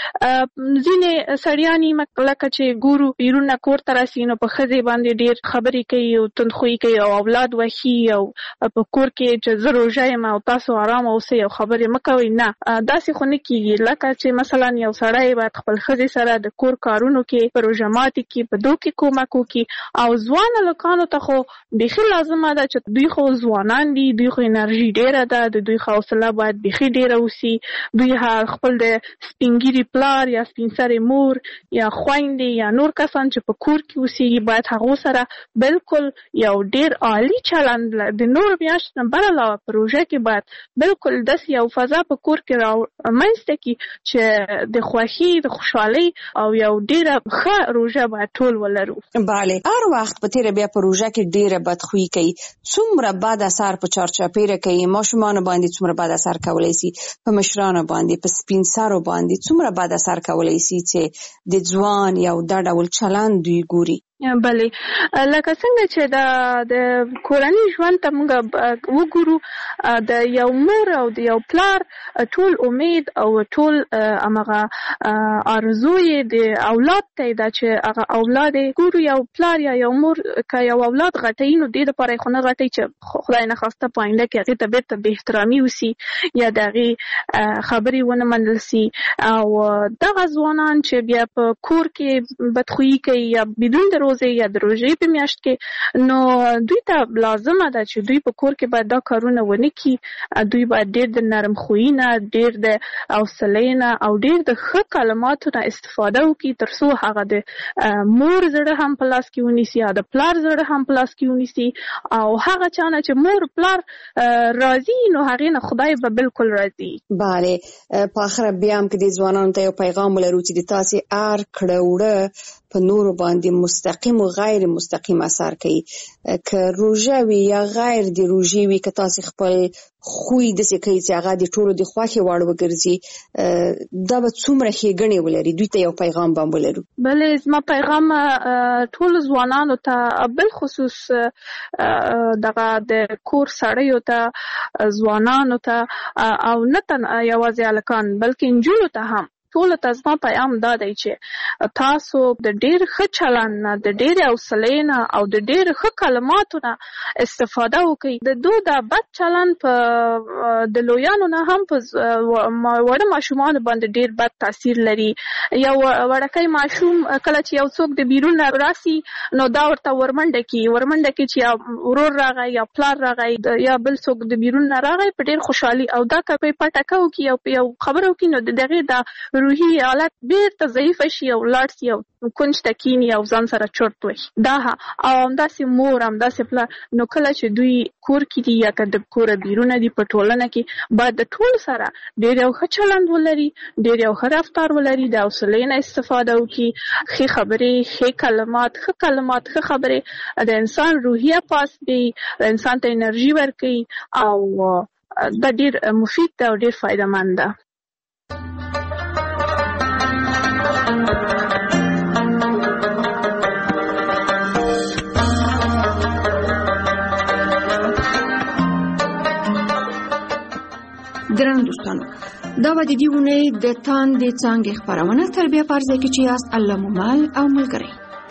ځینې سړیانې لکه چې ګورو بیرون نه کور ته راسي نو په ښځې باندې ډېر خبرې کوي او تندخویي کوي او اولاد وښي او په کور کې چې زه روژه یم او تاسو ارامه اوسئ او خبرې مه کوئ. نه داسې خو نه کېږي. لکه چې مثلا یو سړی باید خپل ښځې سره د کور کارونو کې په روژه ماتي کې په دو کې کومک وکړي او ځوان هلکانو ته خو بیخي لازمه ده چې دوی خو ځوانان دي، دوی خو انرژي ډېره ده، د دوی حوصله باید بیخي ډېره وسي. دوی خپل د سپین ږیري پلار یا سپین سرې مور یا خویندې یا نور کسان چې په کور کې اوسېږي باید هغو سره بالکل یو ډېر عالي چلند د نور میاشت نه بل علاوه په روژه کې باید بالکل داسې یو فضا په کور کې رامنځته کړي چې د خوښۍ د خوشحالۍ او یو ډېره ښه روژه باید ټول ولرو. بله، هر وخت په تیره بیا په روژه کې ډېره بدخویي کوي. څومره بد اثر په چارچاپیره کوي، ماشومانو باندې څومره بد اثر کولی سي، په مشرانو باندې، په سپین سرو باندې څومره بد اثر کولی سي چې د ځوان یو دا ډول چلند دوی ګوري. بله، لکه څنګه چې د د کورني ژوند ته موږ وګورو د یو مور او د یو پلار ټول امید او ټول همغه آرزو یې د اولاد ته ده چې هغه اولاد ګورو یو پلار یا یو مور که یو اولاد غټوي نو دې دپاره یې خو نه غټوي چې خدای نخواسته په آینده کې هغې ته بېرته بې احترامي وسي یا د هغې خبرې ونه منل سي. او دغه ځوانان چې بیا په کور کې بدخویي کوي یا بدون د یا د روژې په میاشت کې، نو دوی ته لازمه ده چې دوی په کور کې باید دا کارونه ونه کړي. دوی باید ډېر د نرم خویي نه، ډېر د حوصلې نه او ډېر د ښه کلماتو نه استفاده وکړي تر څو هغه د مور زړه هم په لاس کې ونیسي یا د پلار زړه هم په لاس کې ونیسي. او هغه چا نه چې مور پلار راضي نو هغې نه خدای به بالکل راضي. بله، په آخره بیا هم که د ځوانانو ته یو پیغام ولرو چې د تاسې هر کړه وړه په نورو باندې مستقیم او غیر مستقیم اثر کوي. که روژه وي یا غیر د روژې وي، که تاسې خپل خوی داسې کوي چې هغه د ټولو د خوښې وړ وګرځي، دا به څومره ښېګڼې ولري. دوی ته یو پیغام به هم ولرو. بلې، زما پیغام ټولو ځوانانو ته بالخصوص دغه د کور سړیو ته، ځوانانو ته او نه تنها یوازې هلکان بلکې نجونو ته هم ټولو ته زما پیغام دا دی چې تاسو د ډېر ښه چلند نه، د ډېرې حوصلې نه او د ډېر ښه کلماتو نه استفاده وکړئ. د دو دا بد چلند په د لویانو نه هم په وړه ماشومانو باندې ډېر بد تاثیر لري. یو وړکی ماشوم کله چې یو څوک د بیرون نه راسي نو دا ورته ورمنډه کړي ورمنډه کړي چې یا ورور راغی یا پلار راغی یا بل څوک د بیرون نه راغی په ډېر خوشحالي او دا که په پټکه وکړي او یو خبره وکړي نو د هغې دا روحي حالت بیرته ضعیفه شي او لاړ شي او کونج ته کیني او ځان سره چرت وهي. دا او همداسې مور همداسې پلار. نو کله چې دوی کور کې دي یا که د کوره بیرونه دي په ټولنه کې باید د ټولو سره ډېر یو ښه چلند ولري، ډېر یو ښه رفتار ولري، د حوصلې نه استفاده وکړي، ښې خبرې، ښې کلمات، ښه کلمات، ښه خبرې د انسان روحیه پاس دی، انسان ته انرژي ورکوي او دا ډېر مفید ده او ډېر فایده مند ده. درنو دوستانو، دا به د دې اونۍ د تاندې څانګې خپرونه تر بیا په ځای کې چې یاست الله مو مل او ملګری.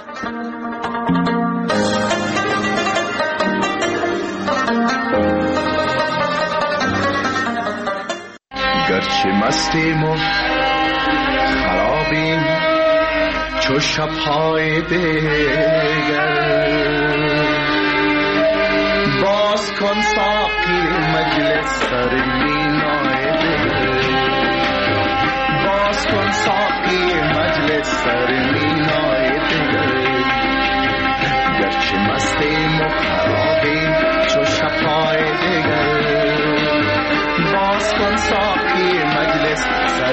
گرچه مستیم و خرابیم چو شب‌های دیگر، باز کن ساقی مجلس سر مینای دل، باز کن ساقی مجلس سر مینای دل. گرچه مستیم و خرابیم چو شب‌های دیگر، باز کن ساقی مجلس سر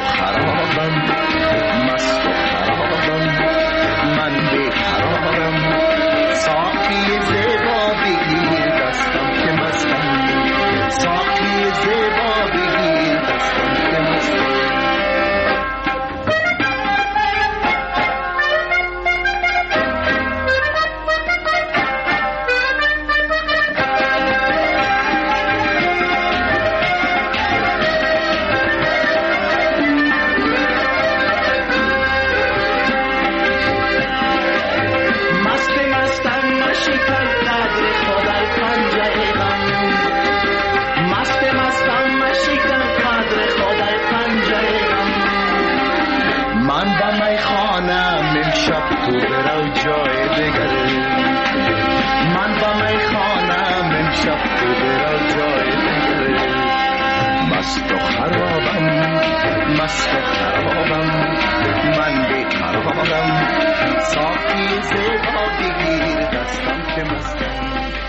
خرابم مست و خرابم من بیقرارم ساقی زیبا بگیر دستم که مستم ساقی زیبا بگیر دستم که مستم مست و خرابم مست و خرابم من بیقرارم ساقی زیبا بگیر دستم که مستم